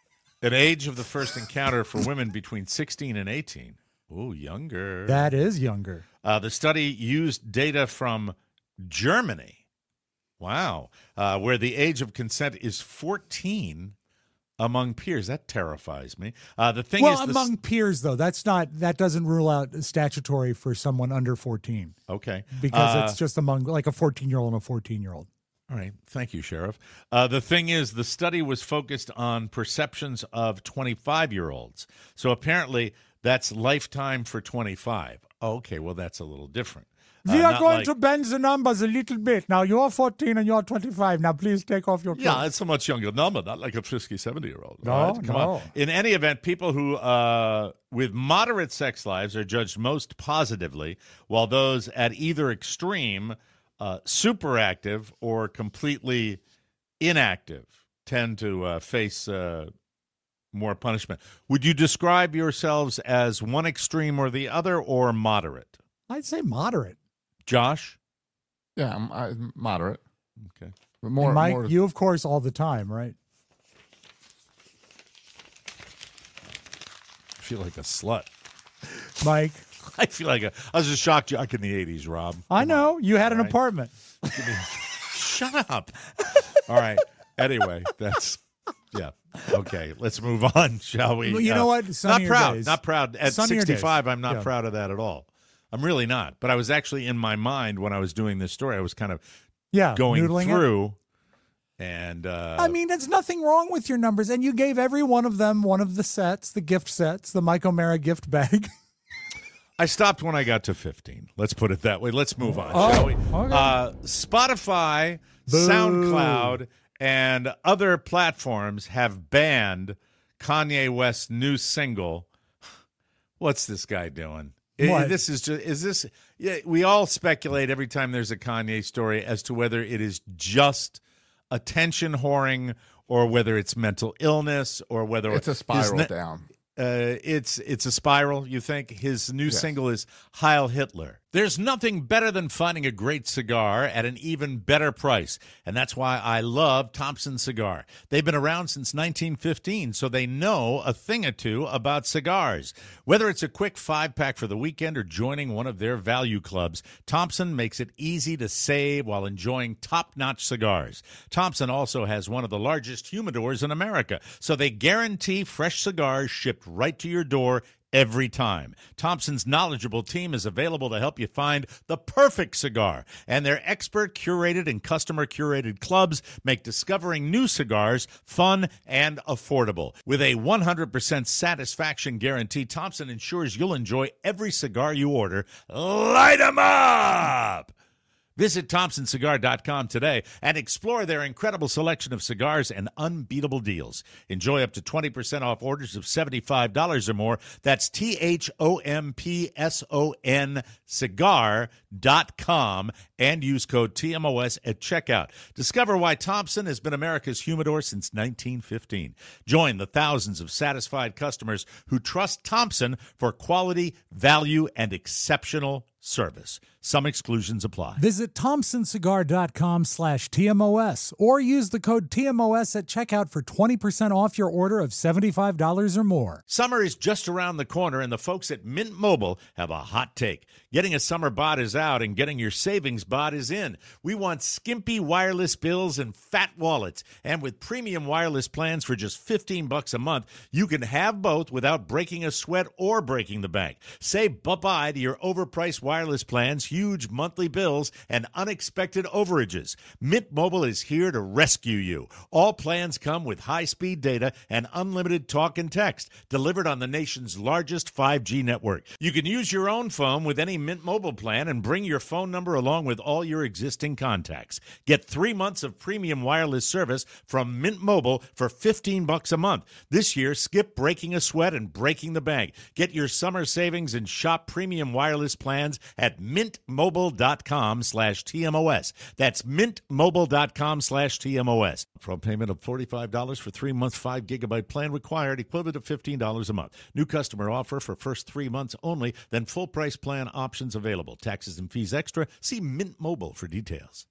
An age of the first encounter for women between sixteen and eighteen. Ooh, younger. That is younger. Uh, the study used data from Germany. Wow. Uh, where the age of consent is fourteen among peers. That terrifies me. Uh, the thing well, is, among the, peers, though, that's not that doesn't rule out statutory for someone under fourteen. Okay. Because Uh, it's just among like a fourteen-year-old and a fourteen-year-old. All right. Thank you, Sheriff. Uh, the thing is, the study was focused on perceptions of twenty-five-year-olds. So apparently that's lifetime for twenty-five. Oh, okay. Well, that's a little different. Uh, We are not going like- to bend the numbers a little bit. Now, you're fourteen and you're twenty-five. Now, please take off your clothes. Yeah, it's a much younger number, not like a frisky seventy-year-old. No, All right? Come no. on. In any event, people who uh, with moderate sex lives are judged most positively, while those at either extreme, uh, super active or completely inactive, tend to uh, face uh, more punishment. Would you describe yourselves as one extreme or the other, or moderate? I'd say moderate. Josh? Yeah, I'm, I'm moderate. Okay. But more, And Mike, more you, of course, all the time, right? I feel like a slut. Mike, I feel like a, I was a shock jock in the eighties, Rob. I know. You had an All right. apartment. Shut up. All right. Anyway, that's, yeah. Okay, let's move on, shall we? Well, you Uh, know what? Not Sunnier proud. days. Not proud. At Sunnier days. sixty-five, I'm not Yeah. proud of that at all. I'm really not. But I was actually in my mind when I was doing this story, I was kind of Yeah, going noodling it. through. And uh, I mean, there's nothing wrong with your numbers. And you gave every one of them one of the sets, the gift sets, the Mike O'Mara gift bag. I stopped when I got to fifteen. Let's put it that way. Let's move on, Oh, shall we? okay. Uh, Spotify, Boo. SoundCloud, and other platforms have banned Kanye West's new single. What's this guy doing? I- What? This is just is this? Yeah, we all speculate every time there's a Kanye story as to whether it is just attention whoring or whether it's mental illness or whether it's a his spiral ne- down. Uh, it's it's a spiral, you think? His new Yes. single is Heil Hitler. There's nothing better than finding a great cigar at an even better price, and that's why I love Thompson Cigar. They've been around since nineteen fifteen, so they know a thing or two about cigars. Whether it's a quick five-pack for the weekend or joining one of their value clubs, Thompson makes it easy to save while enjoying top-notch cigars. Thompson also has one of the largest humidors in America, so they guarantee fresh cigars shipped right to your door every time. Thompson's knowledgeable team is available to help you find the perfect cigar, and their expert curated and customer curated clubs make discovering new cigars fun and affordable. With a one hundred percent satisfaction guarantee, Thompson ensures you'll enjoy every cigar you order. Light 'em up! Visit Thompson Cigar dot com today and explore their incredible selection of cigars and unbeatable deals. Enjoy up to twenty percent off orders of seventy-five dollars or more. That's T H O M P S O N cigar dot com and use code T M O S at checkout. Discover why Thompson has been America's humidor since nineteen fifteen. Join the thousands of satisfied customers who trust Thompson for quality, value, and exceptional service. Some exclusions apply. Visit Thompson Cigar dot com slash T M O S or use the code T M O S at checkout for twenty percent off your order of seventy-five dollars or more. Summer is just around the corner, and the folks at Mint Mobile have a hot take. Getting a summer bod is out, and getting your savings bod is in. We want skimpy wireless bills and fat wallets. And with premium wireless plans for just fifteen bucks a month, you can have both without breaking a sweat or breaking the bank. Say bye-bye to your overpriced wireless plans, huge monthly bills, and unexpected overages. Mint Mobile is here to rescue you. All plans come with high-speed data and unlimited talk and text, delivered on the nation's largest five G network. You can use your own phone with any Mint Mobile plan and bring your phone number along with all your existing contacts. Get three months of premium wireless service from Mint Mobile for fifteen bucks a month. This year, skip breaking a sweat and breaking the bank. Get your summer savings and shop premium wireless plans at mintmobile.com slash TMOS. That's mintmobile.com slash TMOS. From payment of forty-five dollars for three-month five gigabyte plan required, equivalent of fifteen dollars a month. New customer offer for first three months only, then full price plan options available. Taxes and fees extra. See Mint Mobile for details.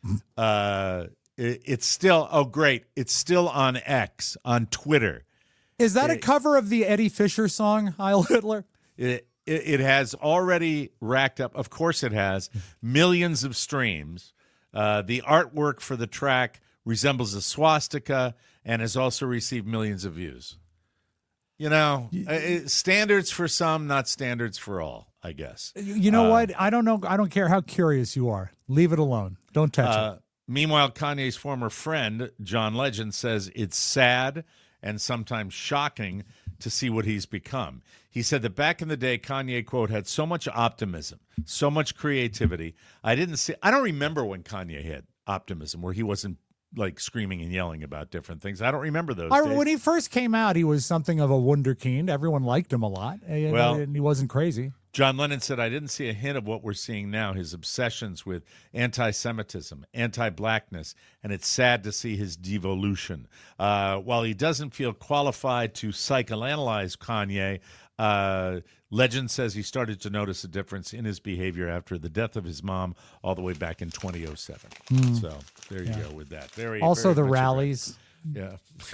Uh, it, it's still, oh great, it's still on X, on Twitter. Is that a It- cover of the Eddie Fisher song, Heil Hitler? It, it, it has already racked up, of course it has, millions of streams. Uh, the artwork for the track resembles a swastika and has also received millions of views. You know, uh, it- standards for some, not standards for all, I guess. You know Uh, what? I don't know. I don't care how curious you are. Leave it alone. Don't touch Uh, it. meanwhile, Kanye's former friend, John Legend, says it's sad and sometimes shocking to see what he's become. He said that back in the day, Kanye, quote, had so much optimism, so much creativity. I didn't see, I don't remember when Kanye had optimism where he wasn't like screaming and yelling about different things. I don't remember those I, days. when he first came out, he was something of a wunderkind. Everyone liked him a lot. And, Well- and he wasn't crazy. John Lennon said, I didn't see a hint of what we're seeing now, his obsessions with anti-Semitism, anti-blackness, and it's sad to see his devolution. Uh, while he doesn't feel qualified to psychoanalyze Kanye, uh, Legend says he started to notice a difference in his behavior after the death of his mom all the way back in twenty oh seven. So there you go with that. Very, Also, very the much a- rallies. Yeah.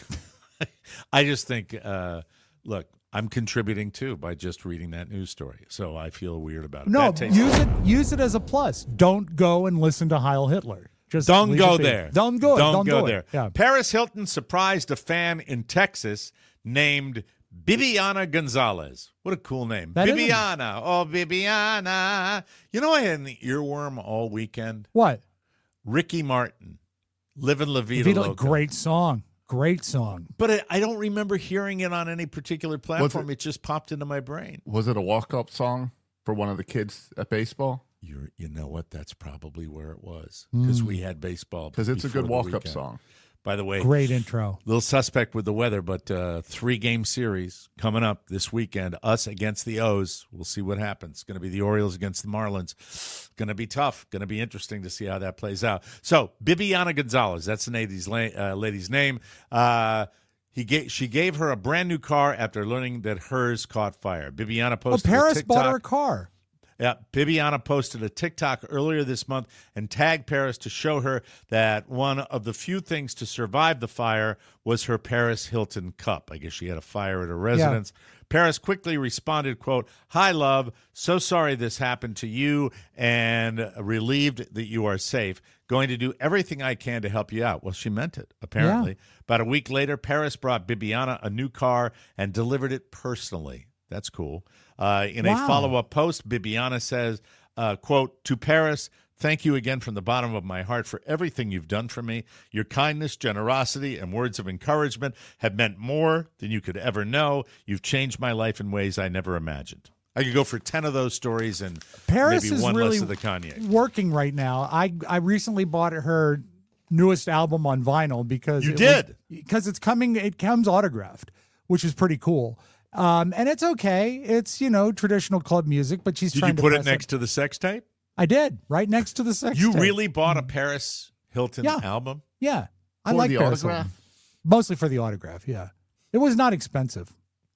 I just think, uh, look, I'm contributing too by just reading that news story. So I feel weird about it. No, Bad taste. use it. Use it as a plus. Don't go and listen to Heil Hitler. Just Don't leave go it be. there. Don't go. Don't, Don't go do there. It. Yeah. Paris Hilton surprised a fan in Texas named Bibiana Gonzalez. What a cool name. That is a- Bibiana. Oh, Bibiana. You know, I had an earworm all weekend. What? Ricky Martin. Livin' La Vida Vita, Loca. great song. Great song. But I, I don't remember hearing it on any particular platform. it- It just popped into my brain. Was it a walk-up song for one of the kids at baseball? You're, you know what? That's probably where it was because we had baseball. Because it's a before good the walk-up weekend. song. By the way, Great intro. little suspect with the weather, but uh, three-game series coming up this weekend. Us against the O's. We'll see what happens. It's going to be the Orioles against the Marlins. Going to be tough. Going to be interesting to see how that plays out. So, Bibiana Gonzalez, that's the lady's, la- uh, lady's name. Uh, he gave, she gave her a brand new car after learning that hers caught fire. Bibiana Oh, posted a Paris TikTok. bought her a car. Yeah, Bibiana posted a TikTok earlier this month and tagged Paris to show her that one of the few things to survive the fire was her Paris Hilton cup. I guess she had a fire at her residence. Paris quickly responded, quote, "Hi, love. So sorry this happened to you and relieved that you are safe. Going to do everything I can to help you out." Well, she meant it, apparently. Yeah. About a week later, Paris brought Bibiana a new car and delivered it personally. That's cool. Uh, in Wow. a follow-up post, Bibiana says, uh, quote, "To Paris, thank you again from the bottom of my heart for everything you've done for me. Your kindness, generosity, and words of encouragement have meant more than you could ever know. You've changed my life in ways I never imagined." I could go for ten of those stories and Paris maybe is one really less of the Kanye. working right now. I I recently bought her newest album on vinyl because You it did? because it's coming. It comes autographed, which is pretty cool. Um, and it's okay. It's you know traditional club music, but she's Did trying you to put it press next to the sex tape? I did right next to the sex. You tape. really bought a Paris Hilton Yeah. album? Yeah, I For like the Paris autograph? Hilton. Mostly for the autograph. Yeah, it was not expensive.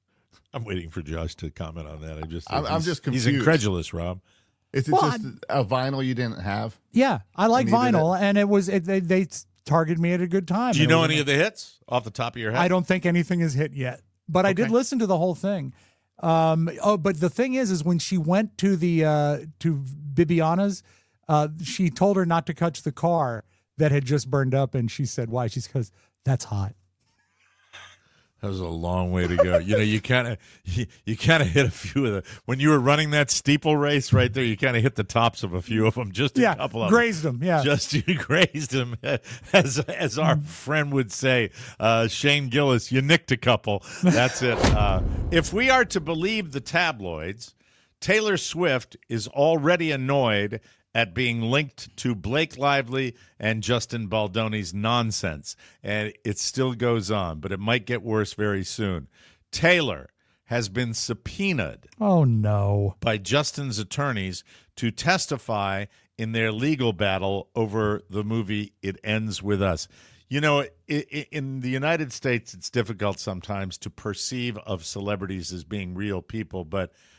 I'm waiting for Josh to comment on that. I just, I'm- I'm he's- just He's confused. incredulous, Rob. Is it Well, just a vinyl you didn't have? Yeah, I like needed vinyl, and it was it, they they targeted me at a good time. Do you It know was- any of the hits off the top of your head? I don't think anything is hit yet, but I did Okay. listen to the whole thing. Um, oh, but the thing is, is when she went to the uh, to Bibiana's, uh, she told her not to touch the car that had just burned up, and she said, "Why?" She's because that's hot. That was a long way to go. You know, you kind of you, you kind of hit a few of the when you were running that steeple race right there. You kind of hit the tops of a few of them, just a Yeah, couple of grazed them. Yeah, Just you grazed them, as as our friend would say, uh, Shane Gillis. You nicked a couple. That's it. Uh, if we are to believe the tabloids, Taylor Swift is already annoyed at being linked to Blake Lively and Justin Baldoni's nonsense. And it still goes on, but it might get worse very soon. Taylor has been subpoenaed Oh no. by Justin's attorneys to testify in their legal battle over the movie It Ends With Us. You know, i- i- in the United States, it's difficult sometimes to perceive of celebrities as being real people, but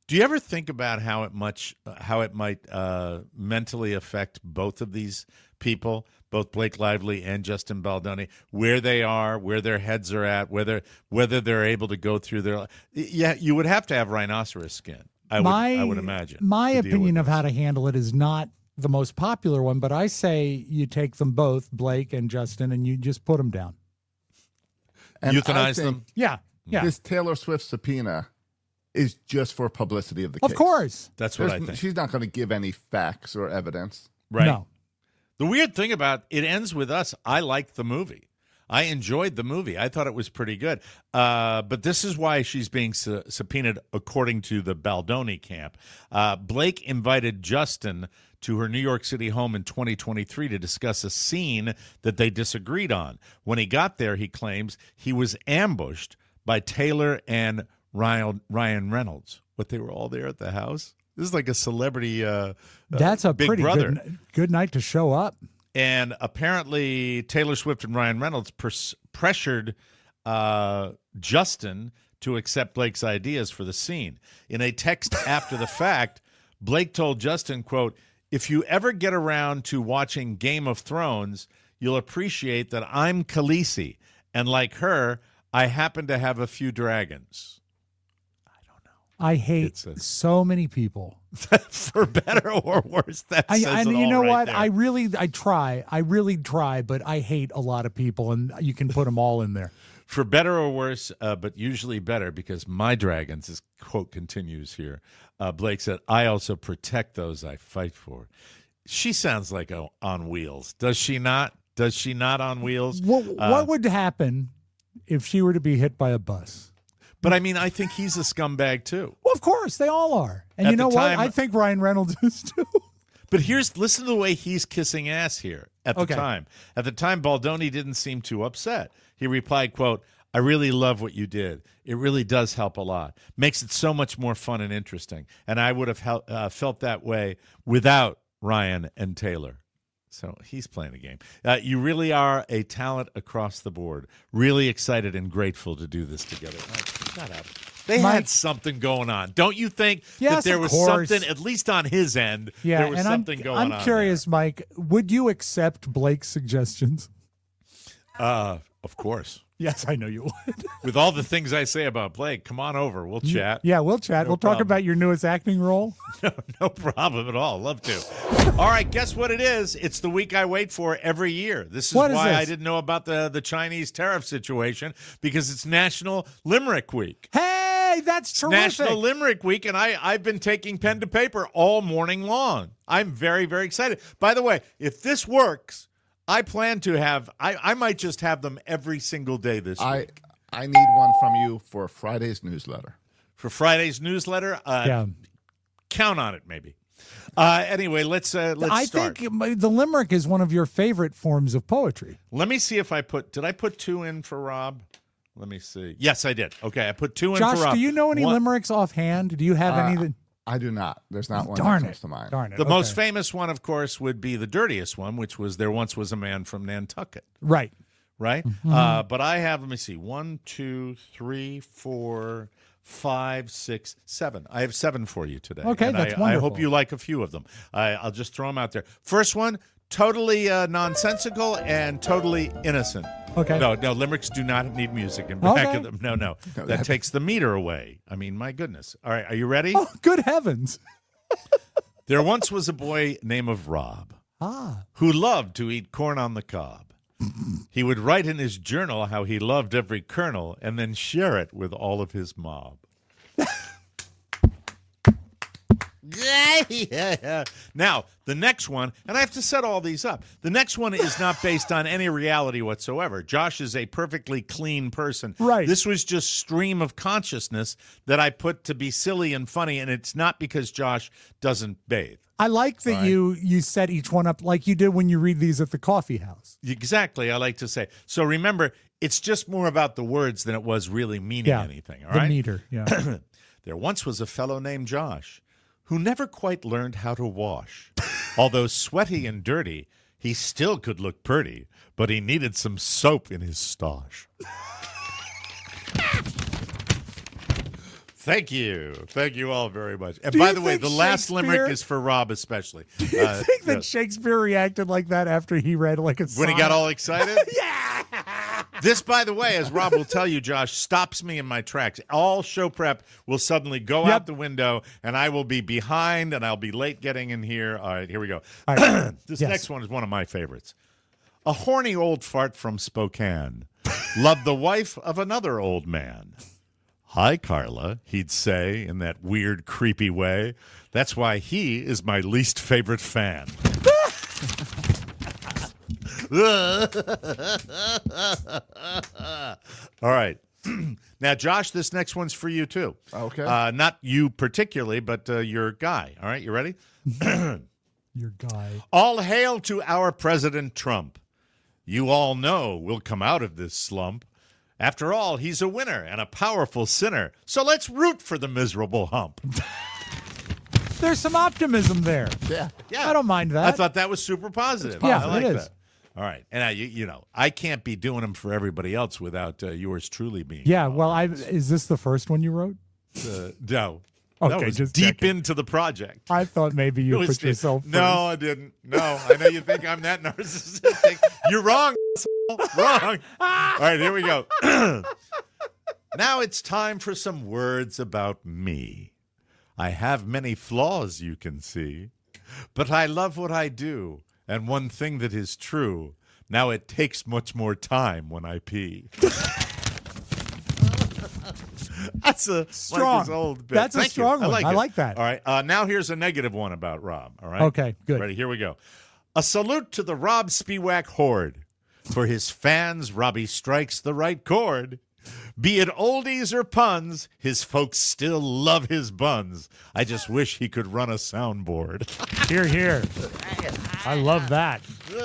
Do you ever think about how it much how it might uh, mentally affect both of these people, both Blake Lively and Justin Baldoni, where they are, where their heads are at, whether whether they're able to go through their yeah, you would have to have rhinoceros skin. I my, would I would imagine. My to deal opinion with of this. how to handle it is not the most popular one, but I say you take them both, Blake and Justin, and you just put them down. And I Euthanize think them. Yeah, yeah. This Taylor Swift subpoena is just for publicity of the case. Of course. That's what There's- I think. She's not going to give any facts or evidence. Right. No. The weird thing about it ends with us. I liked the movie. I enjoyed the movie. I thought it was pretty good. Uh, but this is why she's being su- subpoenaed, according to the Baldoni camp. Uh, Blake invited Justin to her New York City home in twenty twenty-three to discuss a scene that they disagreed on. When he got there, he claims he was ambushed by Taylor and Ryan, Ryan Reynolds. But they were all there at the house? This is like a celebrity uh, That's a Big pretty Brother. good, good night to show up. And apparently Taylor Swift and Ryan Reynolds pers- pressured uh, Justin to accept Blake's ideas for the scene. In a text after the fact, Blake told Justin, quote, "If you ever get around to watching Game of Thrones, you'll appreciate that I'm Khaleesi, and like her, I happen to have a few dragons." I hate It's a- so many people. For better or worse, that I, says and it you all know right what? there. I really, I try. I really try, but I hate a lot of people, and you can put them all in there. For better or worse, uh, but usually better, because my dragons, this quote continues here. Uh, Blake said, "I also protect those I fight for." She sounds like a, on wheels. Does she not? Does she not on wheels? What, Uh, what would happen if she were to be hit by a bus? But I mean, I think he's a scumbag too. Well, of course, they all are. And At you the know time- what? I think Ryan Reynolds is too. But here's, listen to the way he's kissing ass here at the Okay. time. At the time, Baldoni didn't seem too upset. He replied, quote, "I really love what you did. It really does help a lot. Makes it so much more fun and interesting. And I would have hel- uh, felt that way without Ryan and Taylor." So he's playing a game. Uh, you really are a talent across the board. Really excited and grateful to do this together. Mike, shut up. They Mike- had something going on. Don't you think Yes, that there of was course. something, at least on his end, Yeah, there was and something I'm, going I'm on? curious, Mike, would you accept Blake's suggestions? there? Uh, of course. Yes, I know you would. With all the things I say about Blake, come on over. We'll chat. Yeah, we'll chat. No we'll talk problem. about your newest acting role. No, no problem at all. Love to. All right, guess what it is? It's the week I wait for every year. This is What is why I this? didn't know about the, the Chinese tariff situation, because it's National Limerick Week. Hey, that's terrific. National Limerick Week, and I, I've been taking pen to paper all morning long. I'm very, very excited. By the way, if this works, I plan to have, I, I might just have them every single day this I week. I need one from you for Friday's newsletter. For Friday's newsletter, uh, Yeah. count on it, maybe. Uh, anyway, let's uh, let's I start. think my- the limerick is one of your favorite forms of poetry. Let me see if I put. Did I put two in for Rob? Let me see. Yes, I did. Okay, I put two in Josh, for Rob. do you know any One- limericks offhand? Do you have Uh, any that... I do not. There's not one Darn that it. comes to mind. Darn it. The Okay. most famous one, of course, would be the dirtiest one, which was "There Once Was a Man from Nantucket." Right. Right? Mm-hmm. Uh, but I have, let me see, one, two, three, four, five, six, seven. I have seven for you today. Okay, and that's I, I wonderful. hope you like a few of them. I, I'll just throw them out there. First one, totally uh, nonsensical and totally innocent. Okay. No, no, limericks do not need music in back Okay. of them. No, no. No, That that- takes the meter away. I mean, my goodness. All right, are you ready? Oh, good heavens. There once was a boy named Rob Ah. who loved to eat corn on the cob. He would write in his journal how he loved every kernel and then share it with all of his mob. Now, the next one, and I have to set all these up. The next one is not based on any reality whatsoever. Josh is a perfectly clean person. Right. This was just stream of consciousness that I put to be silly and funny, and it's not because Josh doesn't bathe. I like that Right. you you set each one up like you did when you read these at the coffee house. Exactly, I like to say. So remember, it's just more about the words than it was really meaning Yeah. anything, all the right? meter. Yeah. There once was a fellow named Josh who never quite learned how to wash. Although sweaty and dirty, he still could look pretty, but he needed some soap in his stosh. Thank you. Thank you all very much. And Do by you the way, think the last Shakespeare- limerick is for Rob especially. Do you Uh, think that yes. Shakespeare reacted like that after he read like a When he sonnet? got all excited? Yeah! This, by the way, as Rob will tell you, Josh, stops me in my tracks. All show prep will suddenly go Yep. out the window, and I will be behind, and I'll be late getting in here. All right, here we go. All right. This Yes. next one is one of my favorites. A horny old fart from Spokane loved the wife of another old man. Hi, Carla, he'd say in that weird, creepy way. That's why he is my least favorite fan. All right. Now, Josh, this next one's for you, too. Okay. Uh, not you particularly, but uh, your guy. All right, you ready? Your guy. All hail to our President Trump. You all know we'll come out of this slump. After all, he's a winner and a powerful sinner. So let's root for the miserable hump. There's some optimism there. Yeah. Yeah, I don't mind that. I thought that was super positive. Yeah, I like it is. that. All right, and I, you, you know, I can't be doing them for everybody else without uh, yours truly being. Yeah, well, I is this the first one you wrote? Uh, no, that Okay, was just deep checking. into the project. I thought maybe you It was put deep. yourself first. No, I didn't. No, I know you think I'm that narcissistic. You're wrong. Wrong. All right, here we go. Now it's time for some words about me. I have many flaws, you can see, but I love what I do. And one thing that is true, now it takes much more time when I pee. That's a Strong. Like his old bit. That's a Thank you. strong I one. like I it. like that. All right. Uh, now here's a negative one about Rob. All right. Okay, good. Ready? Here we go. A salute to the Rob Spiewak horde. For his fans, Robbie strikes the right chord. Be it oldies or puns, his folks still love his buns. I just wish he could run a soundboard. Here, here. I love that.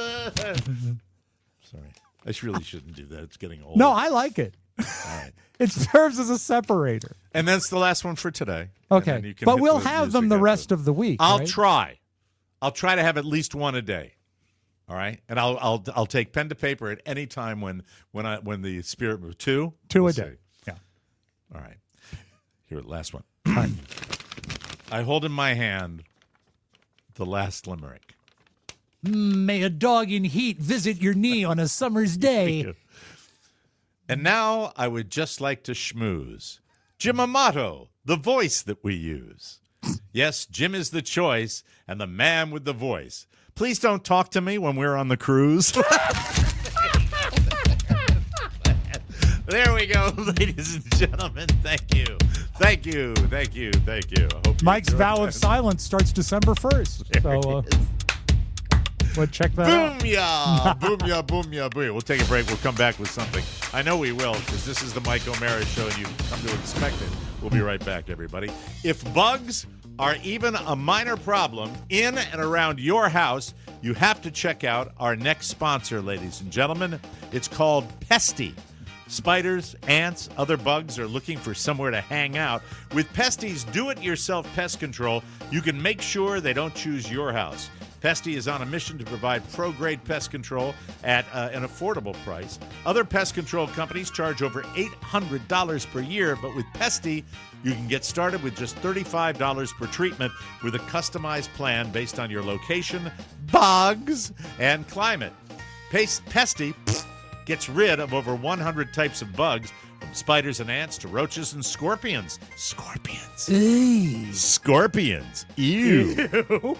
Sorry. I sh- really shouldn't do that. It's getting old. No, I like it. All right. It serves as a separator. And that's the last one for today. And then Okay, you can but hit we'll the have them music the after. rest of the week. I'll right? try. I'll try to have at least one a day. All right, and I'll I'll I'll take pen to paper at any time when when I when the spirit moves. Two, Two We'll a day. see. Yeah. All right. Here, last one. All right. I hold in my hand the last limerick. May a dog in heat visit your knee on a summer's day. And now I would just like to schmooze. Jim Amato, the voice that we use. Yes, Jim is the choice and the man with the voice. Please don't talk to me when we're on the cruise. There we go, ladies and gentlemen. Thank you. Thank you. Thank you. Thank you. I hope you Mike's enjoyed vow that. of silence starts December first. So uh, we'll check that out. Boom ya, boom ya, boom ya, boom. We'll take a break. We'll come back with something. I know we will, because this is the Mike O'Mara Show, and you've come to expect it. We'll be right back, everybody. If bugs are even a minor problem in and around your house, you have to check out our next sponsor, ladies and gentlemen. It's called Pesty. Spiders, ants, other bugs are looking for somewhere to hang out. With Pesty's do-it-yourself pest control, you can make sure they don't choose your house. Pesty is on a mission to provide pro-grade pest control at uh, an affordable price. Other pest control companies charge over eight hundred dollars per year, but with Pesty, you can get started with just thirty-five dollars per treatment with a customized plan based on your location, bugs, and climate. Paste Pesty gets rid of over one hundred types of bugs, from spiders and ants to roaches and scorpions. Scorpions. Scorpions. Ew.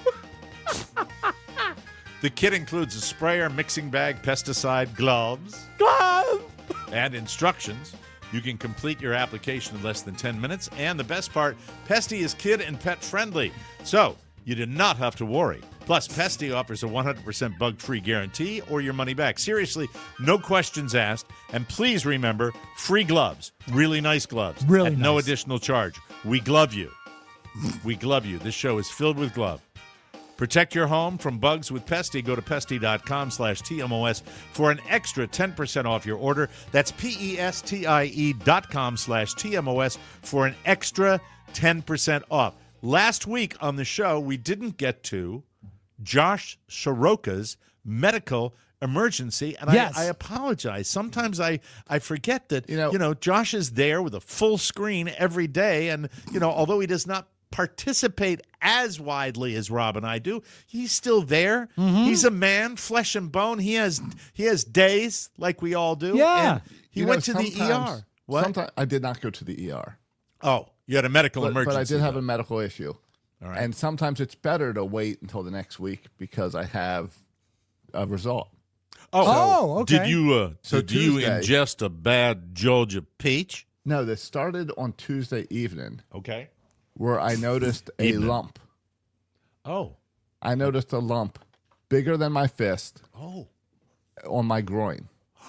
The kit includes a sprayer, mixing bag, pesticide, gloves, gloves, and instructions. You can complete your application in less than ten minutes. And the best part, Pesty is kid and pet friendly, so you do not have to worry. Plus, Pesty offers a one hundred percent bug-free guarantee or your money back. Seriously, no questions asked. And please remember, free gloves, really nice gloves, Really at no nice. additional charge. We glove you. We glove you. This show is filled with glove. Protect your home from bugs with Pesty. Go to pesty.com slash TMOS for an extra ten percent off your order. That's P-E-S-T-I-E dot com slash TMOS for an extra ten percent off. Last week on the show, we didn't get to Josh Soroka's medical emergency, and Yes. I, I apologize. Sometimes I, I forget that You know- you know Josh is there with a full screen every day, and you know although he does not participate as widely as Rob and I do, he's still there. Mm-hmm. He's a man, flesh and bone. He has he has days like we all do. Yeah. and he You know, went to the E sometimes- R. What? Sometimes I did not go to the E R. Oh, you had a medical But, emergency. but I did have though. a medical issue. All right. And sometimes it's better to wait until the next week because I have a result. Oh, Oh, okay. Did you uh, So did you Tuesday- ingest a bad Georgia peach? No, this started on Tuesday evening Okay. where I noticed a Evening. lump. Oh. I noticed a lump bigger than my fist Oh. on my groin.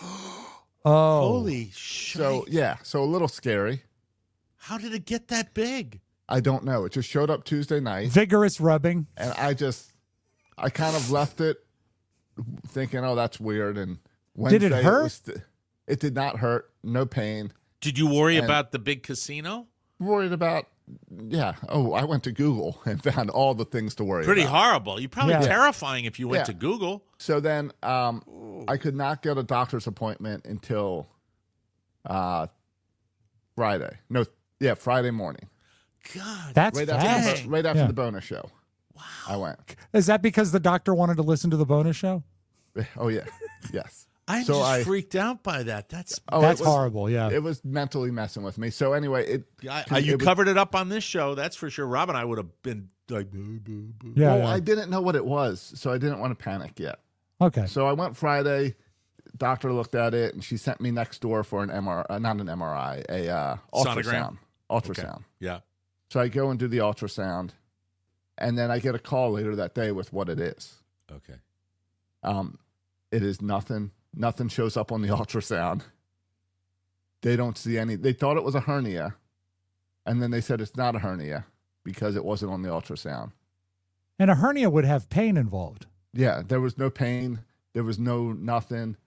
Oh, Holy shit. So, yeah, so a little scary. How did it get that big? I don't know. It just showed up Tuesday night. vigorous rubbing. And I just, I kind of left it thinking, oh, that's weird. And Wednesday, Did it hurt? was th- it did not hurt. No pain. Did you worry And- about the big casino? Worried about, yeah. Oh, I went to Google and found all the things to worry Pretty about. horrible. You probably Yeah. terrifying if you went Yeah. to Google. So then um, I could not get a doctor's appointment until uh, Friday. No, yeah, Friday morning. God. That's Right fast. after, the, right after Yeah. the bonus show. Wow. I went. Is that because the doctor wanted to listen to the bonus show? Oh, yeah. Yes. I'm So just I- freaked out by that. That's Oh, That's it was, horrible. Yeah. It was mentally messing with me. So anyway, it. I, I- you it was- covered it up on this show. That's for sure. Rob and I would have been like, boo, boo, boo. yeah. Well, yeah. I didn't know what it was, so I didn't want to panic yet. Okay. So I went Friday. Doctor looked at it, and she sent me next door for an M R I, uh, not an M R I, a uh, ultrasound. Sonogram? Ultrasound. Yeah. So I go and do the ultrasound, and then I get a call later that day with what it is. Okay. Um, it is nothing. Nothing shows up on the ultrasound. They don't see any. They thought it was a hernia, and then they said it's not a hernia because it wasn't on the ultrasound. And a hernia would have pain involved. Yeah, there was no pain. There was no nothing.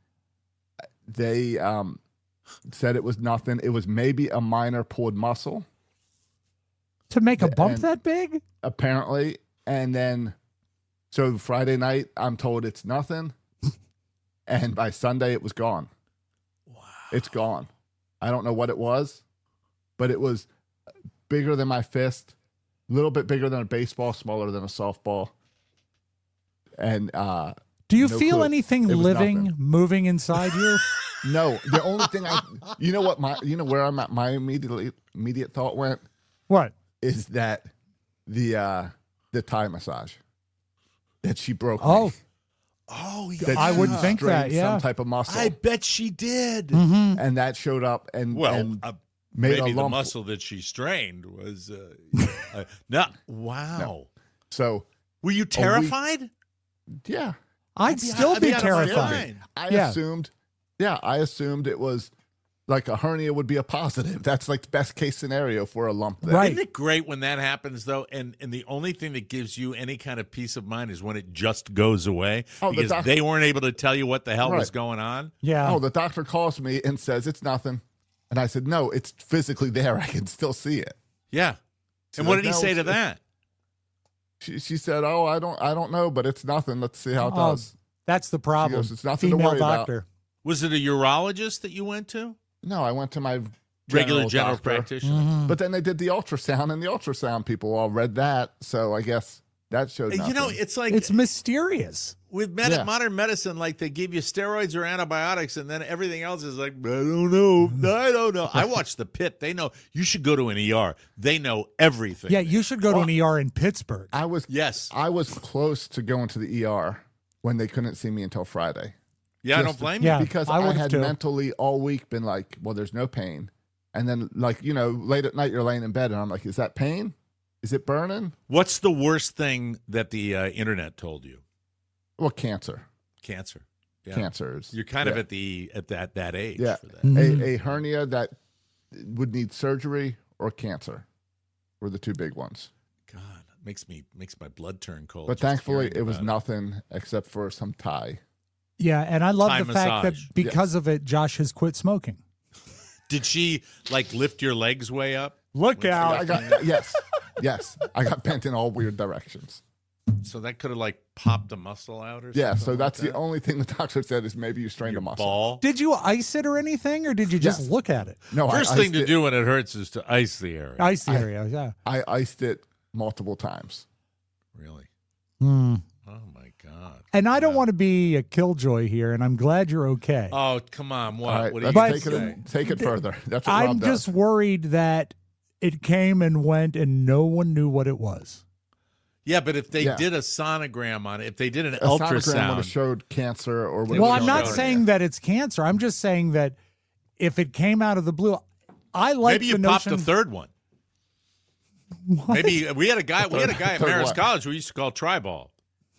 They um, said it was nothing. It was maybe a minor pulled muscle, To make a bump And- that big? apparently. And then, so Friday night, I'm told it's nothing. And by Sunday, it was gone. Wow. It's gone. I don't know what it was, but it was bigger than my fist, a little bit bigger than a baseball, smaller than a softball. And uh, Do you No feel clue. anything It was living, nothing. moving inside you? no, the only thing I, you know what, my, you know where I'm at, my immediately immediate thought went What? is that the uh, the Thai massage that she broke. Oh, me. Oh, yeah. That I she wouldn't think that, strained yeah. some type of muscle, I bet she did. Mm-hmm. and that showed up and Well, and uh, made maybe a the lump. muscle that she strained was uh, uh, no. Wow. So Were you terrified? yeah, I'd still I'd be be out of my terrified. mind. I Yeah. assumed, yeah, I assumed it was like a hernia would be a positive. That's like the best case scenario for a lump there. Right. Isn't it great when that happens, though? And and the only thing that gives you any kind of peace of mind is when it just goes away Oh, the because doc- they weren't able to tell you what the hell was Right. going on. Yeah. Oh, the doctor calls me and says it's nothing, and I said no, it's physically there. I can still see it. Yeah. She's And what like, did he "No, say to it's- that? She she said, "Oh, I don't I don't know, but it's nothing. Let's see how it Oh, does." That's the problem. goes, "It's nothing to Female worry about." doctor. Was it a urologist that you went to? No, I went to my Regular general general doctor. practitioner. Mm-hmm. But then they did the ultrasound, and the ultrasound people all read that. So I guess that showed nothing. You know, it's like It's mysterious. with med- Yeah. modern medicine, like they give you steroids or antibiotics, and then everything else is like, I don't know. I don't know. I watched The Pit. They know you should go to an E R. They know everything. Yeah, you should go to an E R in Pittsburgh. I was Yes. I was close to going to the E R when they couldn't see me until Friday. Yeah, I Just- don't blame Yeah. you. Because I I, would've had too. mentally all week been like, well, there's no pain. And then, like, you know, late at night, you're laying in bed, and I'm like, is that pain? Is it burning? What's the worst thing that the uh, internet told you? Well, cancer. Cancer. Yeah. Cancer is. You're kind of yeah. at the at that that age Yeah. for that. Mhm. A, a hernia that would need surgery or cancer were the two big ones. God, it makes me makes my blood turn cold. But just thankfully, hearing it was about nothing except for some Thai. Yeah, and I love Thai the fact that massage. because of it, Josh has quit smoking. Did she like lift your legs way up? Look I out. got yes, yes. I got bent in all weird directions. So that could have like popped a muscle out or something. Yeah, so like that's that? the only thing the doctor said is maybe you strained Your a muscle. ball. Did you ice it or anything, or did you just Yes. look at it? No, First I thing iced to it- do when it hurts is to ice the area. Ice the area, yeah. I iced it multiple times. Really? Hmm. Oh my God. And I don't Wow. want to be a killjoy here, and I'm glad you're okay. Oh, come on. What? All right, what do you let's But- take say? it, take it further. That's what I'm Rob just does. worried that it came and went, and no one knew what it was. Yeah, but if they Yeah. did a sonogram on it, if they did an A sonogram would ultrasound, have showed cancer or It whatever. Well, was I'm not shown, saying that it's cancer. I'm just saying that if it came out of the blue, I like maybe you the popped notion. a third one. Maybe we had a guy. We had a guy at Third Marist what? College we used to call Triball.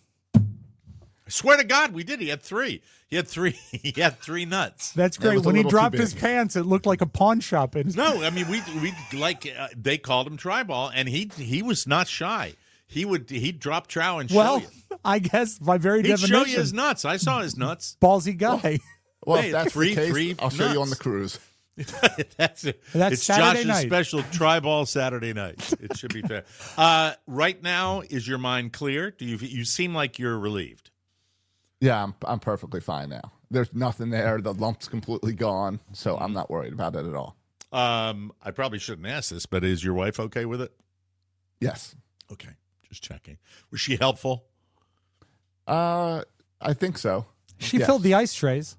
I swear to God, we did. He had three. He had three. He had three nuts. That's That great. was a When he little too dropped his big. pants, it looked like a pawn shop. In his- No, I mean we we like uh, they called him Triball, and he he was not shy. He would he'd drop trow and show well, you. I guess by very He'd definition, show you his nuts. I saw his nuts. ballsy guy. Well, Hey, if that's three- the case, three I'll show you on nuts. the cruise. That's it. That's it's Saturday Josh's night. special Triball Saturday night. It should be fair. Uh, right now, is your mind clear? Do you you seem like you're relieved? Yeah, I'm I'm perfectly fine now. There's nothing there. The lump's completely gone, so I'm not worried about it at all. Um, I probably shouldn't ask this, but is your wife okay with it? Yes. Okay, just checking. Was she helpful? Uh, I think so. She Yes. filled the ice trays.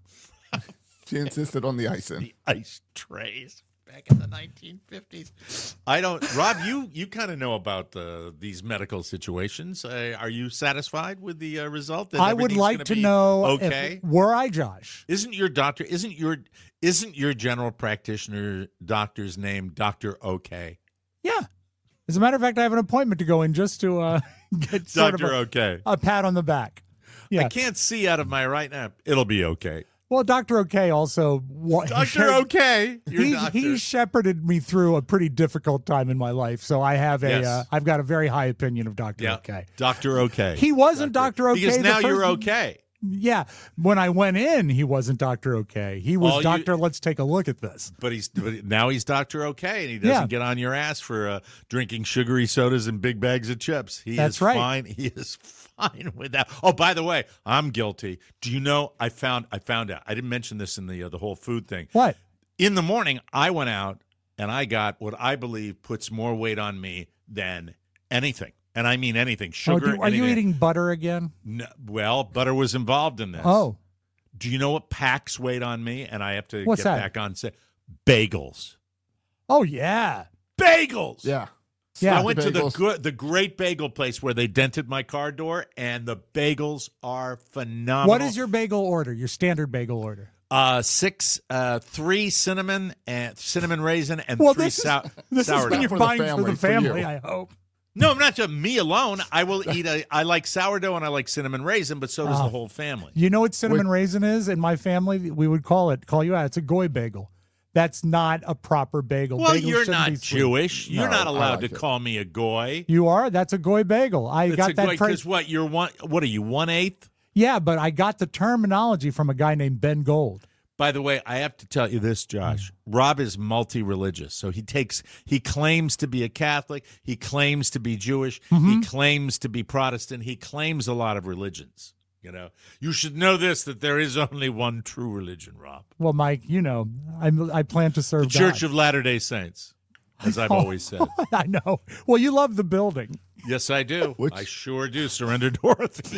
She insisted on the icing. The ice trays back in the nineteen fifties. I don't, Rob. You you kind of know about uh, these medical situations. Uh, are you satisfied with the uh, result? That I would everything's like gonna to be know, Okay. if, were I Josh? Isn't your doctor? Isn't your isn't your general practitioner doctor's name Doctor OK? Yeah. As a matter of fact, I have an appointment to go in just to uh, get sort Doctor of OK. a, a pat on the back. Yeah. I can't see out of my right now. It'll be okay. Well, Doctor OK also. wa- Doctor OK. Your He, doctor. he shepherded me through a pretty difficult time in my life, so I have a. Yes. Uh, I've got a very high opinion of Doctor yeah. OK. Doctor OK. He wasn't Doctor OK because the now you're first- okay. Yeah, when I went in, he wasn't Doctor OK. He was All you- Doctor Let's take a look at this. But he's but now he's Doctor OK, and he doesn't Yeah. get on your ass for uh, drinking sugary sodas and big bags of chips. He That's is right. fine. He is fine with that. Oh, by the way, I'm guilty. Do you know? I found I found out. I didn't mention this in the uh, the whole food thing. What? In the morning, I went out and I got what I believe puts more weight on me than anything, and I mean anything. Oh, Sugar. do- are you anything. eating butter again? No, well, butter was involved in this. Oh, Do you know what packs weight on me? And I have to What's get that? back on set. Bagels. oh yeah, Bagels. Yeah. yeah. I went to the bagels. good, the great bagel place where they dented my car door, and the bagels are phenomenal. What is your bagel order? Your standard bagel order? uh six, uh three cinnamon and cinnamon raisin and Well, three this is sou- this is sourdough. when you're For the buying for family, the for family. you. I hope. No, I'm not just me alone. I will eat a. I like sourdough and I like cinnamon raisin, but so does Oh. the whole family. You know what cinnamon raisin is? In my family, we would call it. Call you out. It's a goy bagel. That's not a proper bagel. Well, Bagels you're shouldn't not be sweet. Jewish. You're No, not I allowed like to it. call me a goy. You are. That's a goy bagel. I It's got a that goy phrase. because what? You're one. What are you? One eighth. Yeah, but I got the terminology from a guy named Ben Gold. By the way, I have to tell you this, Josh. Rob is multi-religious, so he takes he claims to be a Catholic, he claims to be Jewish, he claims to be Protestant, he claims a lot of religions. You know, you should know this that there is only one true religion, Rob. Well, Mike, you know, I I plan to serve The Church God. of Latter-day Saints, as I've Oh. always said. I know. Well, you love the building. Yes, I do. Which- I sure do. Surrender Dorothy.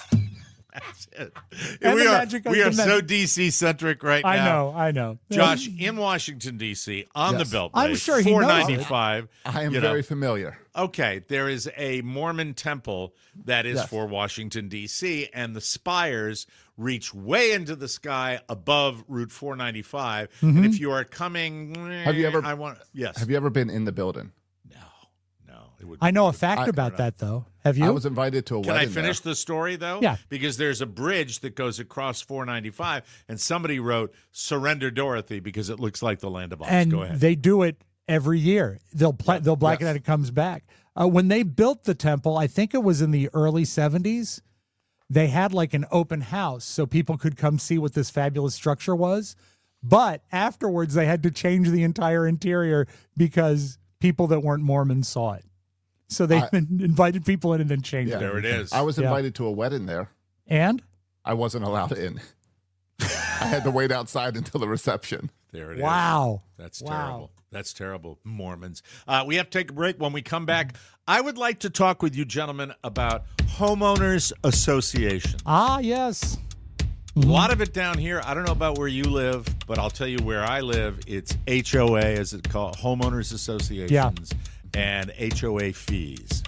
That's it. And we the are magic of we the are so men- D C centric right now. I know. I know. Josh, in Washington, D C, on Yes. the Beltway, I'm sure he knows it. four ninety-five. I am you know. very familiar. Okay, there is a Mormon temple that is Yes. for Washington, D C, and the spires reach way into the sky above Route four ninety-five. Mm-hmm. And if you are coming... Have you ever- I want, yes. Have you ever been in the building? No, no. It would I know a fact I- about that, though. Have you? I was invited to a Can I wedding finish there. the story, though? Yeah. Because there's a bridge that goes across four ninety-five, and somebody wrote, Surrender Dorothy, because it looks like the Land of Oz. and Go ahead. they do it every year. They'll pla- they'll blacken Yes. it. It comes back. Uh, when they built the temple, I think it was in the early seventies. They had like an open house so people could come see what this fabulous structure was. But afterwards, they had to change the entire interior because people that weren't Mormons saw it. So they've I- been invited people in and then changed Yeah. it. There it is. I was Yeah. invited to a wedding there. And I wasn't allowed in. I had to wait outside until the reception. There it is. wow. That's Wow. terrible. That's terrible. Mormons. Uh, we have to take a break. When we come back, I would like to talk with you gentlemen about homeowners associations. Ah, yes. A lot of it down here. I don't know about where you live, but I'll tell you where I live. It's H O A, as it's called, homeowners associations, and H O A fees.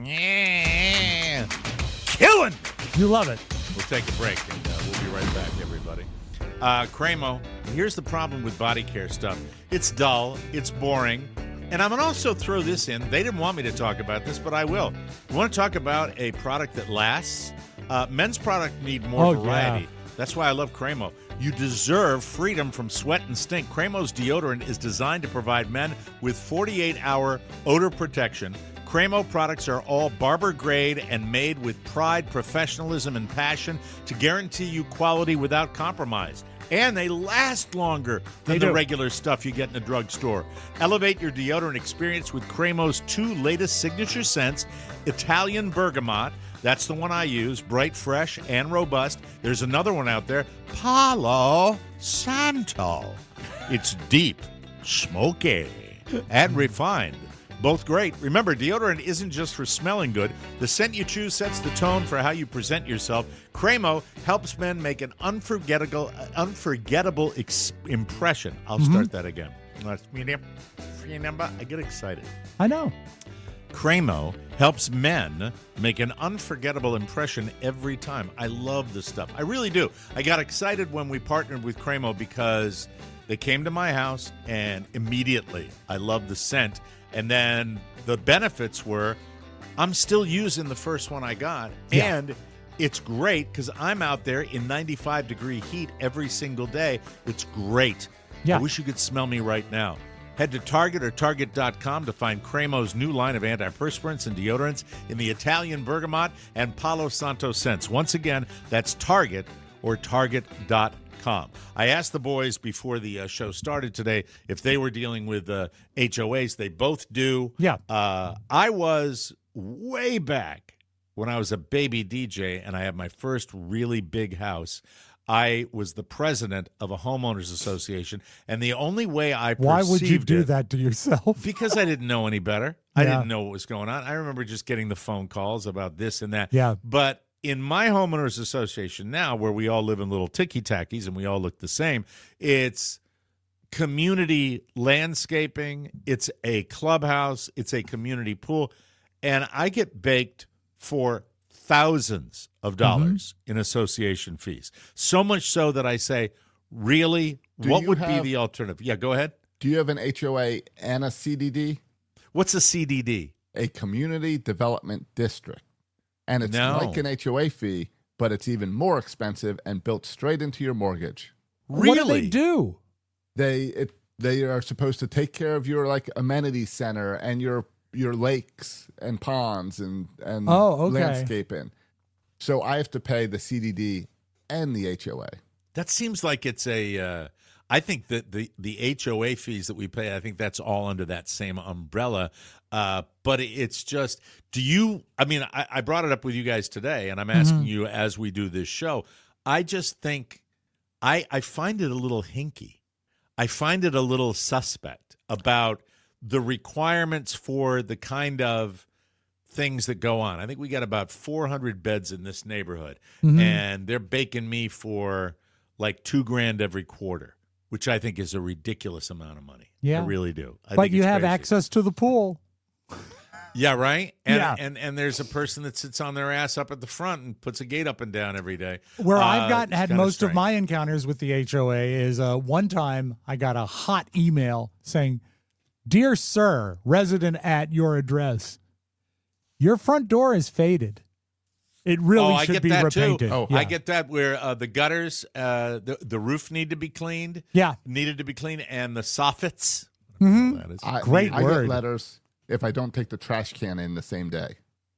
Yeah. Killing. You love it. We'll take a break, and uh, we'll be right back, everybody. Uh, Cremo, here's the problem with body care stuff. It's dull. It's boring. And I'm going to also throw this in. They didn't want me to talk about this, but I will. You want to talk about a product that lasts? Uh, men's product need more Oh, variety. yeah. That's why I love Cremo. You deserve freedom from sweat and stink. Cremo's deodorant is designed to provide men with forty-eight hour odor protection. Cremo products are all barber grade and made with pride, professionalism, and passion to guarantee you quality without compromise. And they last longer than They the do. regular stuff you get in a drugstore. Elevate your deodorant experience with Cremo's two latest signature scents, Italian Bergamot. That's the one I use, bright, fresh, and robust. There's another one out there, Palo Santo. It's deep, smoky, and refined. Both great. Remember, deodorant isn't just for smelling good. The scent you choose sets the tone for how you present yourself. Cremo helps men make an unforgettable, unforgettable ex- impression. I'll start that again. Remember, I get excited. I know. Cremo helps men make an unforgettable impression every time. I love this stuff. I really do. I got excited when we partnered with Cremo because they came to my house and immediately I loved the scent. And then the benefits were I'm still using the first one I got. Yeah. And it's great because I'm out there in ninety-five degree heat every single day. It's great. Yeah. I wish you could smell me right now. Head to Target or Target dot com to find Cremo's new line of antiperspirants and deodorants in the Italian Bergamot and Palo Santo scents. Once again, that's Target or Target dot com. I asked the boys before the uh, show started today if they were dealing with uh, H O As. They both do. Yeah. Uh, I was way back when I was a baby D J and I had my first really big house. I was the president of a homeowners association, and the only way I Why would you perceived do it- that to yourself? because I didn't know any better. I Yeah. didn't know what was going on. I remember just getting the phone calls about this and that. Yeah. But in my homeowners association now, where we all live in little ticky-tackies and we all look the same, it's community landscaping, it's a clubhouse, it's a community pool, and I get baked for thousands of dollars Mm-hmm. in association fees. So much so that I say, really, Do what you would have- be the alternative? Yeah, go ahead. Do you have an H O A and a C D D? What's a C D D? A community development district. And it's No. like an H O A fee, but it's even more expensive and built straight into your mortgage. Really? What do they do? They it, they are supposed to take care of your like amenity center and your your lakes and ponds and and Oh, okay. landscaping. So I have to pay the C D D and the H O A. That seems like it's a. Uh, I think that the the H O A fees that we pay, I think that's all under that same umbrella. Uh, but it- it's just, do you? I mean, I, I brought it up with you guys today, and I'm asking you as we do this show. I just think, I I find it a little hinky. I find it a little suspect about the requirements for the kind of things that go on. I think we got about four hundred beds in this neighborhood, and they're baking me for like two grand every quarter, which I think is a ridiculous amount of money. Yeah. I really do. I But think you it's have crazy. access to the pool. Yeah, right? And, Yeah. and and there's a person that sits on their ass up at the front and puts a gate up and down every day. Where Uh, I've gotten it's had kinda most of strange. my encounters with the H O A is uh, one time I got a hot email saying, "Dear sir, resident at your address, your front door is faded. It really oh, I should get be that repainted." too. Oh, Yeah. I get that where uh, the gutters, uh, the the roof need to be cleaned. Yeah. needed to be cleaned, and the soffits. Mhm. That is. I, Great I word. get letters if I don't take the trash can in the same day.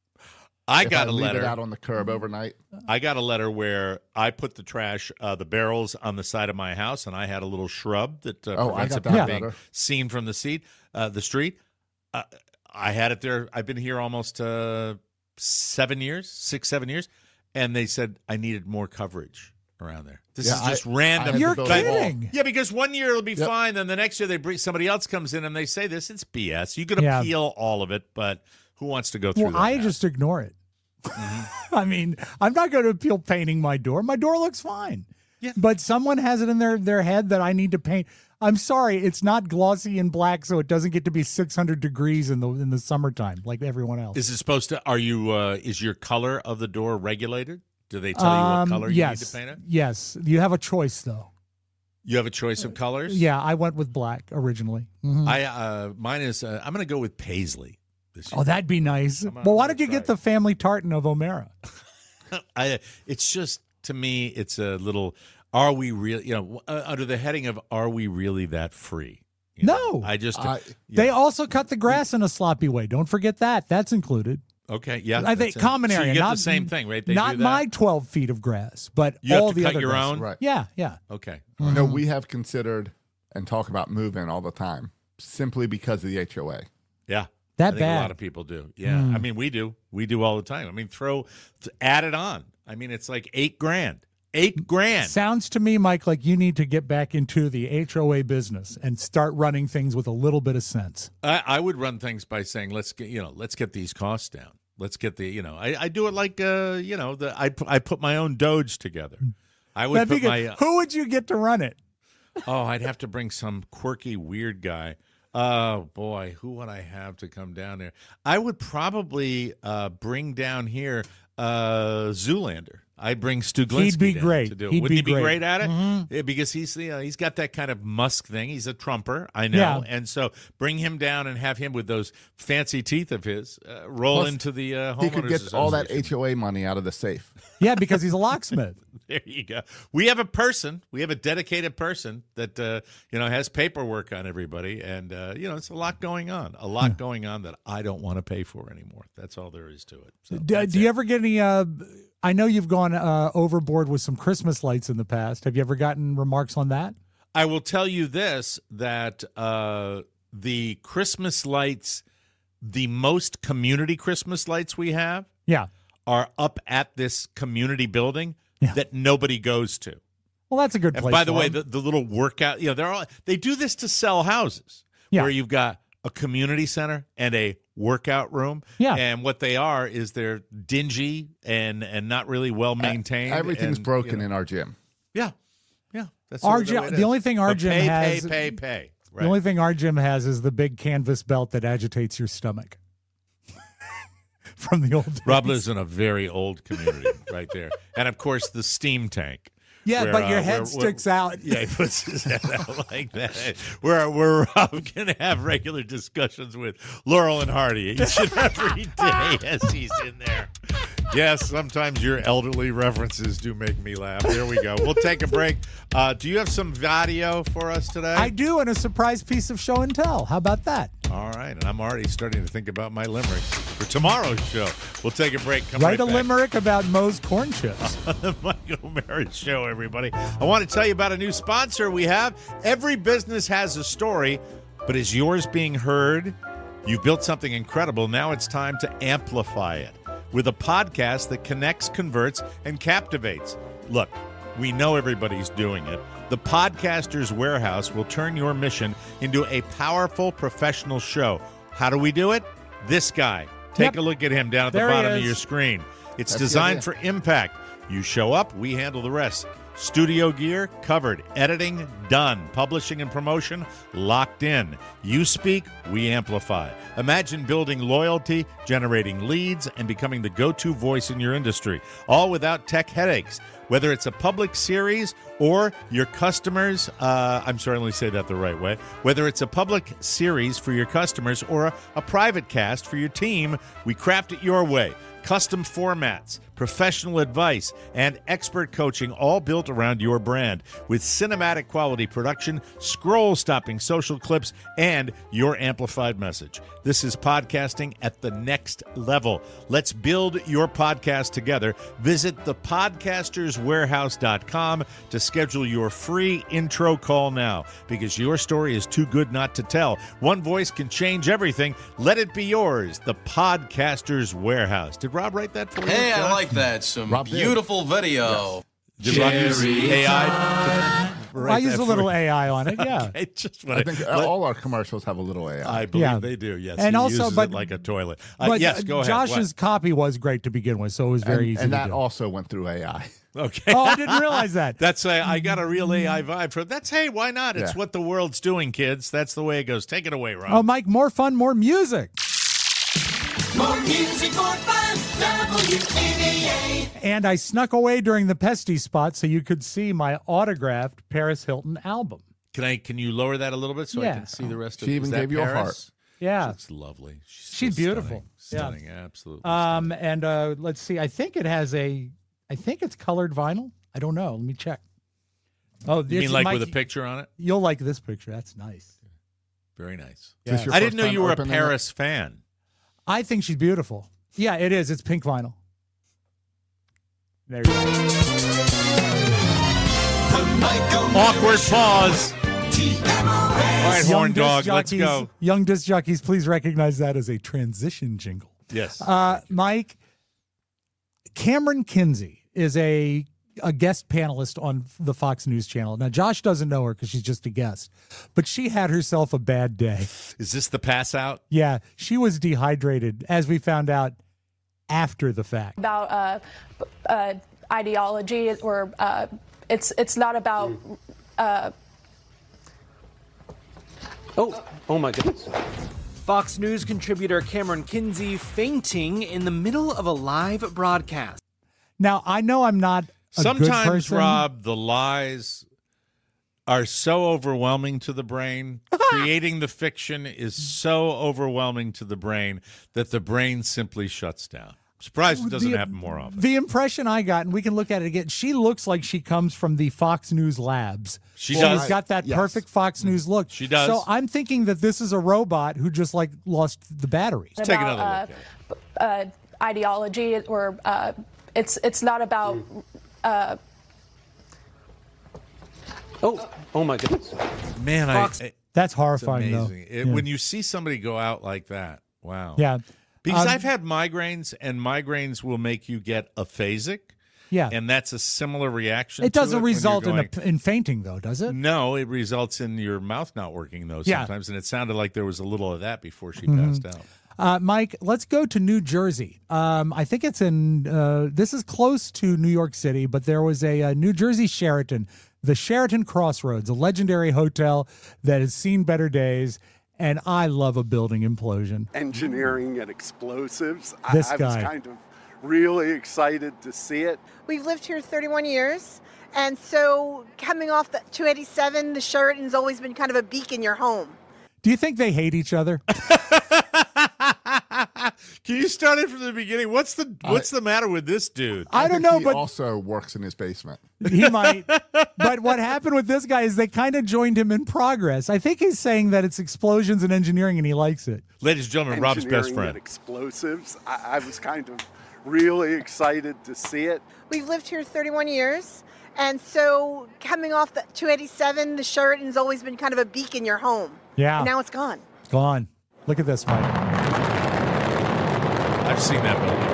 I If got I a leave letter. it out on the curb overnight. I got a letter where I put the trash, uh, the barrels on the side of my house, and I had a little shrub that uh, Oh, I prevents got it that from letter. being seen from the seat, uh, the street. Uh, I had it there. I've been here almost uh, seven years, six, seven years, and they said I needed more coverage around there. This Yeah, is just I- random. I had to You're build a wall. kidding. Yeah, because one year it'll be Yep. fine, then the next year they bring somebody else comes in and they say this. It's B S. You could Yeah. appeal all of it, but who wants to go through Well, that? I now? just ignore it. Mm-hmm. I mean, I'm not going to appeal painting my door. My door looks fine. Yeah. But someone has it in their, their head that I need to paint. I'm sorry, it's not glossy and black, so it doesn't get to be six hundred degrees in the in the summertime like everyone else. Is it supposed to? Are you? Uh, is your color of the door regulated? Do they tell you Um, what color you yes, need to paint it? yes. You have a choice, though. You have a choice of colors. Yeah, I went with black originally. Mhm. I uh, mine is. Uh, I'm going to go with paisley this year. Oh, that'd be nice. I'm- well, why I'm don't you gonna get try the family tartan of O'Mara? I. It's just to me, it's a little. Are we really? You know, uh, under the heading of "Are we really that free?" You know, No. I just. I- yeah. They also cut the grass in a sloppy way. Don't forget that. That's included. Okay, yeah. I think that's it. common So area. you get not the same thing, right? They not do that? my twelve feet of grass, but You all have to the cut other your grass. own? Right. Yeah, yeah. Okay. No, we have considered and talk about moving all the time simply because of the H O A. Yeah. That I think bad. a lot of people do. Yeah. Hmm. I mean, we do. We do all the time. I mean, throw, th- add it on. I mean, it's like eight grand. Eight grand. Sounds to me, Mike, like you need to get back into the H O A business and start running things with a little bit of sense. I, I would run things by saying, let's get, you know, let's get these costs down. Let's get the, you know, I, I do it like, uh, you know, the I, pu- I put my own Doge together. I would That'd be put good. my, uh, Who would you get to run it? oh, I'd have to bring some quirky, weird guy. Oh, boy, who would I have to come down there? I would probably uh, bring down here uh, Zoolander. I'd bring Stu Glinski He'd be down great. to do it. He'd Wouldn't be he be great, great. at it? Mhm. Yeah, because he's you know, he's got that kind of Musk thing. He's a Trumper, I know. Yeah. And so bring him down and have him with those fancy teeth of his uh, roll Plus, into the uh, homeowners He could get all that association. H O A money out of the safe. Yeah, because he's a locksmith. There you go. We have a person. We have a dedicated person that uh, you know has paperwork on everybody, and uh, you know it's a lot going on. A lot going on that I don't want to pay for anymore. That's all there is to it. So do, that's do you it. ever get any? Uh, I know you've gone uh, overboard with some Christmas lights in the past. Have you ever gotten remarks on that? I will tell you this: that uh, the Christmas lights, the most community Christmas lights we have, Yeah. are up at this community building Yeah. that nobody goes to. Well, that's a good And place. by the for way, 'em. the, the little workout, you know, they're all they do this to sell houses Yeah. where you've got a community center and a workout room. Yeah. And what they are is they're dingy and and not really well maintained. Everything's and, broken you know, in our gym. Yeah. Yeah. That's Our sort of gym- way it the is. only thing our But gym pay, has- pay, pay, pay. Right. The only thing our gym has is the big canvas belt that agitates your stomach. From the old days. Rob lives in a very old community right there. And of course the steam tank. Yeah, where, but your uh, head where- sticks where- out. Yeah, he puts his head out like that. Where where Rob can have regular discussions with Laurel and Hardy each and every day as he's in there. Yes, sometimes your elderly references do make me laugh. There we go. We'll take a break. Uh, do you have some video for us today? I do, and a surprise piece of show and tell. How about that? All right, and I'm already starting to think about my limerick for tomorrow's show. We'll take a break. Come Write right a back. limerick about Moe's corn chips. The Michael Merritt Show, everybody. I want to tell you about a new sponsor we have. Every business has a story, but is yours being heard? You've built something incredible. Now it's time to amplify it with a podcast that connects, converts, and captivates. Look, we know everybody's doing it. The Podcaster's Warehouse will turn your mission into a powerful professional show. How do we do it? This guy. Take Yep. a look at him down at There the he bottom of is. your screen. It's That's the designed idea. for impact. You show up, we handle the rest. Studio gear covered, editing done, publishing and promotion locked in. You speak, we amplify. Imagine building loyalty, generating leads, and becoming the go-to voice in your industry, all without tech headaches. Whether it's a public series or your customers, uh, I'm sorry, let me say that the right way. Whether it's a public series for your customers or a, a private cast for your team, we craft it your way. Custom formats, professional advice, and expert coaching, all built around your brand with cinematic quality production, scroll-stopping social clips, and your amplified message. This is podcasting at the next level. Let's build your podcast together. Visit the podcasters warehouse dot com to schedule your free intro call now, because your story is too good not to tell. One voice can change everything. Let it be yours. The Podcasters Warehouse. Did Rob write that for you? Hey, I John? like that. Some Rob did. beautiful video. Did Rob use A I? I use a little A I on it, yeah. Okay, just I wanna- think let- all our commercials have a little A I. I believe Yeah. they do, yes. And He also, uses but- it like a toilet. Uh, But yes, go ahead. Josh's What? copy was great to begin with, so it was very and, easy and to that do. also went through A I. Okay. Oh, I didn't realize that. That's a, I got a real A I vibe from that's hey, why not? It's Yeah. what the world's doing, kids. That's the way it goes. Take it away, Rob. Oh, Mike, more fun, more music. More music, more fun, W A B A. And I snuck away during the Pesty spot so you could see my autographed Paris Hilton album. Can I can you lower that a little bit so I Yeah. can see the rest of She it? even Is that gave you a Paris? heart. Yeah. It's lovely. She's, so She's beautiful. Stunning, Yeah. stunning, absolutely. Um, and uh, let's see. I think it has a. I think it's colored vinyl. I don't know. Let me check. Oh, you it's- mean like Mike, with a picture on it? You'll like this picture. That's nice. Very nice. Is this your I first didn't know time you were a opening it? Paris fan. I think she's beautiful. Yeah, it is. It's pink vinyl. There you go. Awkward pause. All right, horn disc dog, let's jockeys- go. Young disc jockeys, please recognize that as a transition jingle. Yes. Uh, Mike, Cameron Kinsey is a a guest panelist on the Fox News Channel. Now, Josh doesn't know her because she's just a guest, but she had herself a bad day. Is this the pass out? Yeah, she was dehydrated, as we found out after the fact. About uh, uh, ideology, or uh, it's it's not about. Uh, Oh, oh my goodness. Fox News contributor Cameron Kinsey fainting in the middle of a live broadcast. Now, I know I'm not a good Sometimes, person. Rob, the lies are so overwhelming to the brain. Creating the fiction is so overwhelming to the brain that the brain simply shuts down. I'm surprised it doesn't The- happen more often. The impression I got, and we can look at it again, she looks like she comes from the Fox News labs. She She's does. got that Yes. perfect Fox News look. She does. So I'm thinking that this is a robot who just like lost the batteries. Let's take about, another look uh, at it. uh, ideology, or uh, it's it's not about. Uh, Oh, oh my goodness. Man, I, Fox- I- That's it's horrifying, amazing. though. It- Yeah. When you see somebody go out like that, wow. Yeah. Because Um, I've had migraines, and migraines will make you get aphasic. Yeah. And that's a similar reaction. It to doesn't when you're result in, going- a, in fainting, though, does it? No, it results in your mouth not working, though, Yeah. sometimes. And it sounded like there was a little of that before she Mhm. passed out. Uh, Mike, let's go to New Jersey. Um, I think it's in, uh, this is close to New York City, but there was a, uh New Jersey Sheraton, the Sheraton Crossroads, a legendary hotel that has seen better days. And I love a building implosion. Engineering and explosives. I- This I, guy. was kind of really excited to see it. We've lived here thirty-one years, and so coming off the two eighty-seven, the Sheraton's always been kind of a beacon in your home. Do you think they hate each other? Can you start it from the beginning? What's the What's the matter with this dude? I don't think know, he but also works in his basement. he might. But what happened with this guy is they kind of joined him in progress. I think he's saying that it's explosions and engineering and he likes it. Ladies and gentlemen, Rob's best Engineering friend. and explosives. I, I was kind of really excited to see it. We've lived here thirty-one years, and so coming off the two eighty-seven, the Sheraton's always been kind of a beacon in your home. Yeah. And now it's gone. Gone. Look at this, Mike. I've seen that building.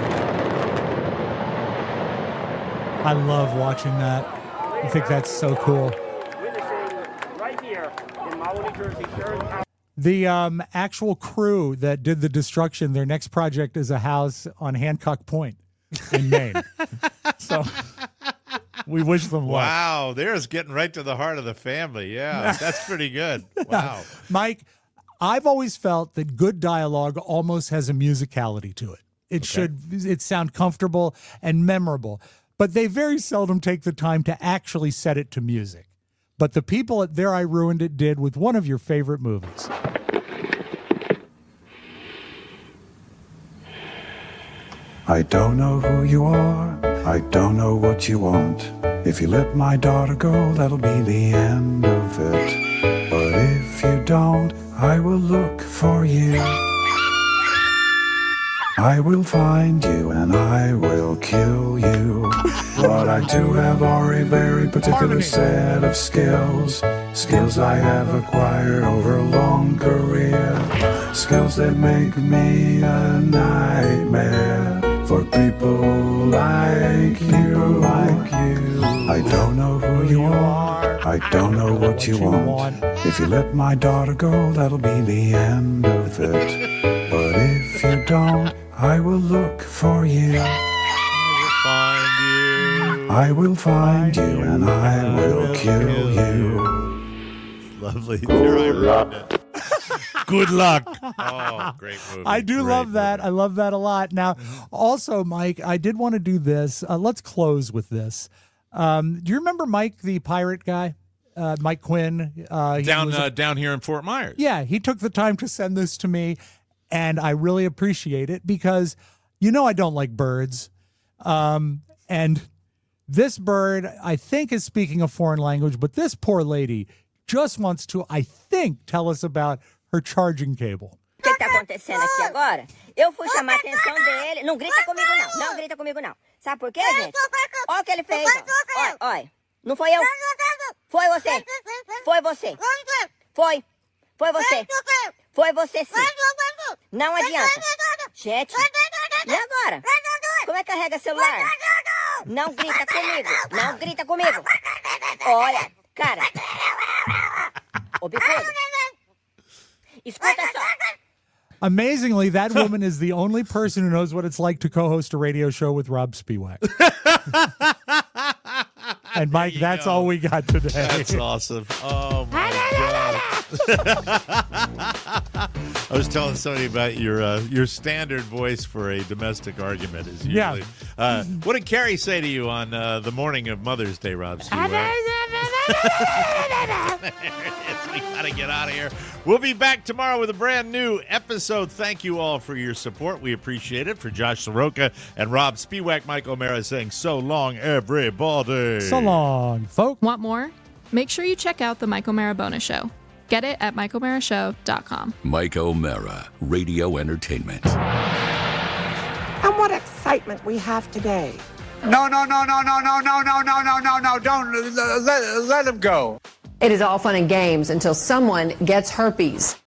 I love watching that. I think that's so cool. Right here in Marlboro, New Jersey, Sheraton. The um, actual crew that did the destruction, their next project is a house on Hancock Point in Maine. So we wish them luck. Wow, there's getting right to the heart of the family. Yeah, that's pretty good. Wow. Mike, I've always felt that good dialogue almost has a musicality to it. It should it sound comfortable and memorable, but they very seldom take the time to actually set it to music. But the people at There I Ruined It did with one of your favorite movies. I don't know who you are, I don't know what you want. If you let my daughter go, that'll be the end of it. But if you don't, I will look for you. I will find you and I will kill you. But I do have a very particular set of skills. Skills I have acquired over a long career. Skills that make me a nightmare for people like you, like you. I don't know who you are, I don't know what you want. If you let my daughter go, that'll be the end of it. But if you don't, I will look for you. Find you. I will find you and I will kill you. Lovely. There I wrote it. Good luck. Oh, great movie. I do Great love that. movie. I love that a lot. Now, also, Mike, I did want to do this. Uh, let's close with this. Um, do you remember Mike, the pirate guy? Uh, Mike Quinn? Uh, he Down was a- uh, down here in Fort Myers. Yeah, he took the time to send this to me, and I really appreciate it because, you know, I don't like birds. Um, and this bird, I think, is speaking a foreign language, but this poor lady just wants to, I think, tell us about her charging cable. O que está acontecendo aqui agora? Eu fui chamar a atenção dele. Não grita comigo, não. Não grita comigo, não. Sabe por quê, gente? Olha o que ele fez. Olha, olha. Não foi eu. Foi você. Foi você. Foi. Foi você. Foi você, sim. Não adianta. Gente, e agora? Como é que carrega celular? Não grita comigo. Não grita comigo. Olha, cara. Ô, bicudo. Escuta só. Amazingly, that woman is the only person who knows what it's like to co-host a radio show with Rob Spiewak. And Mike, that's go. all we got today. That's awesome. Oh my God. I was telling somebody about your uh, your standard voice for a domestic argument is usually. Yeah. Uh, what did Carrie say to you on uh, the morning of Mother's Day, Rob Spiewak? We gotta get out of here. We'll be back tomorrow with a brand new episode. Thank you all for your support. We appreciate it. For Josh Soroka and Rob Spiewak, Mike O'Mara saying so long, everybody. So long, folks. Want more? Make sure you check out the Mike O'Mara Bonus Show. Get it at mike o'mara show dot com. Mike O'Mara, Radio Entertainment. And what excitement we have today. No, no, no, no, no, no, no, no, no, no, no, no, don't let, let him go. It is all fun and games until someone gets herpes.